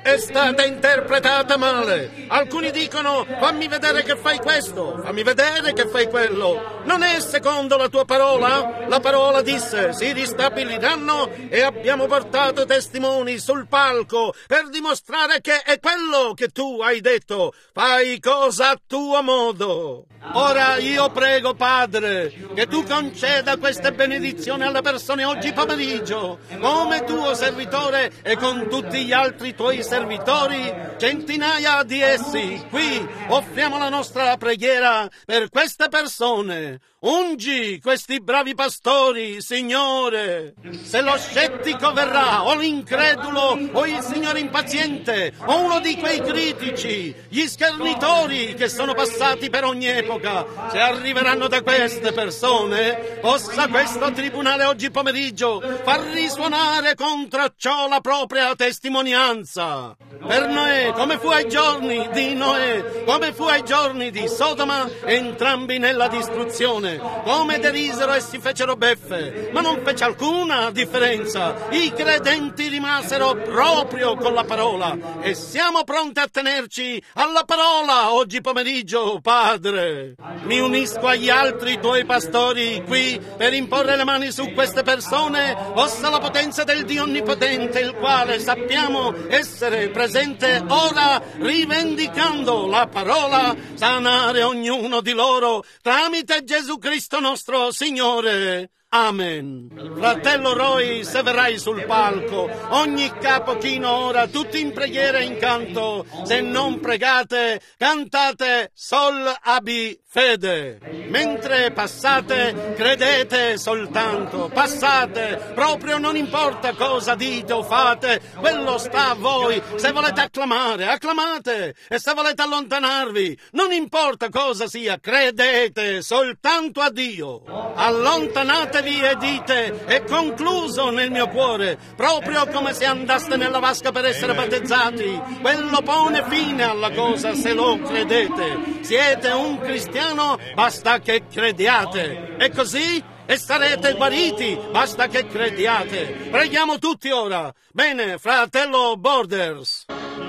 è stata interpretata male. Alcuni dicono: fammi vedere che fai questo, fammi vedere che fai quello. Non è secondo la tua parola? La parola disse: si ristabiliranno, e abbiamo portato testimoni sul palco per dimostrare che è quello che tu hai detto. Fai cosa a tuo modo. Ora io prego, Padre, che tu conceda queste benedizioni alle persone oggi pomeriggio, come tuo servitore e con tutti gli altri tuoi servitori, centinaia di essi. Qui offriamo la nostra preghiera per queste persone. Ungi questi bravi pastori, Signore. Se lo scettico verrà, o l'incredulo, o il Signore impaziente, o uno di quei critici, gli schernitori che sono passati per ogni epoca, se arriveranno da queste persone, possa questo tribunale oggi pomeriggio far risuonare contro ciò la propria testimonianza. Per Noè, come fu ai giorni di Noè, come fu ai giorni di Sodoma, entrambi nella distruzione. Come derisero e si fecero beffe, ma non fece alcuna differenza. I credenti rimasero proprio con la parola, e siamo pronti a tenerci alla parola oggi pomeriggio, Padre. Mi unisco agli altri tuoi pastori qui per imporre le mani su queste persone, possa la potenza del Dio Onnipotente, il quale sappiamo essere presente ora, rivendicando la parola, sanare ognuno di loro tramite Gesù Cristo nostro Signore. Amen. Fratello Roy, se verrai sul palco, ogni capo chino ora, tutti in preghiera e in canto. Se non pregate, cantate sol abi fede. Mentre passate, credete soltanto. Passate, proprio non importa cosa dite o fate, quello sta a voi. Se volete acclamare, acclamate. E se volete allontanarvi, non importa cosa sia, credete soltanto a Dio. Allontanatevi e dite: è concluso nel mio cuore, proprio come se andaste nella vasca per essere battezzati. Quello pone fine alla cosa se lo credete. Siete un cristiano, basta che crediate. E così? E sarete guariti, basta che crediate. Preghiamo tutti ora. Bene, fratello Borders.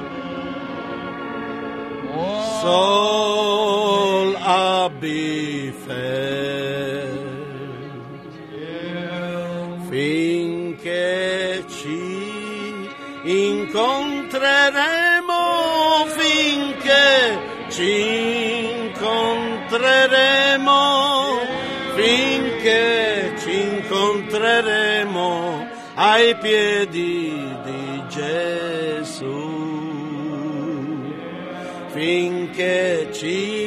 Sol abi fe, finché ci incontreremo, finché ci incontreremo, finché ci incontreremo ai piedi di Gesù. Finché ci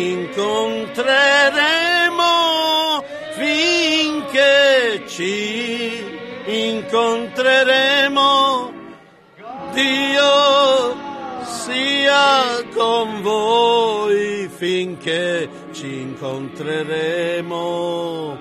incontreremo, finché ci incontreremo, Dio sia con voi, finché ci incontreremo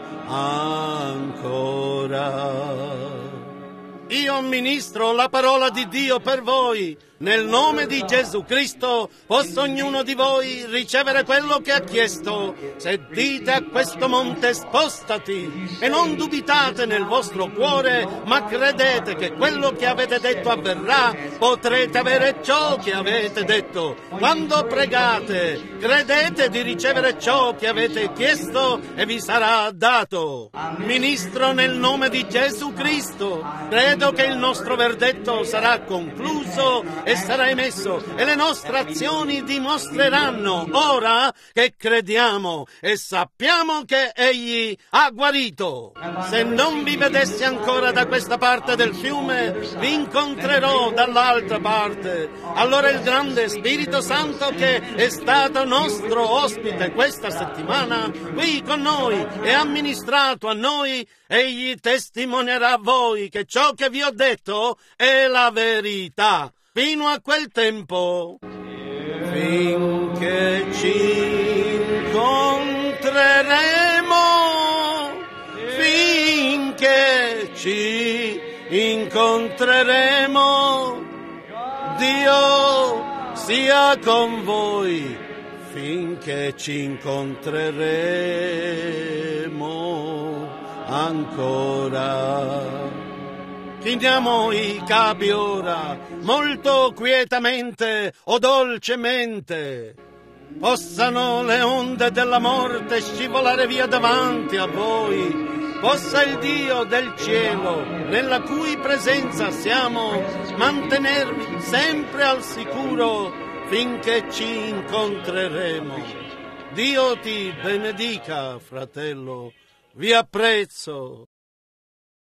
ancora. Io ministro la parola di Dio per voi. Nel nome di Gesù Cristo possa ognuno di voi ricevere quello che ha chiesto. Se dite a questo monte spostati e non dubitate nel vostro cuore, ma credete che quello che avete detto avverrà, potrete avere ciò che avete detto. Quando pregate, credete di ricevere ciò che avete chiesto e vi sarà dato. Ministro nel nome di Gesù Cristo, credo che il nostro verdetto sarà concluso e sarà emesso, e le nostre azioni dimostreranno ora che crediamo e sappiamo che Egli ha guarito. Se non vi vedessi ancora da questa parte del fiume, vi incontrerò dall'altra parte. Allora il grande Spirito Santo, che è stato nostro ospite questa settimana qui con noi e ha ministrato a noi, Egli testimonierà a voi che ciò che vi ho detto è la verità. Fino a quel tempo, finché ci incontreremo, finché ci incontreremo, Dio sia con voi, finché ci incontreremo ancora. Chiniamo i capi ora, molto quietamente o dolcemente. Possano le onde della morte scivolare via davanti a voi. Possa il Dio del cielo, nella cui presenza siamo, mantenervi sempre al sicuro finché ci incontreremo. Dio ti benedica, fratello. Vi apprezzo.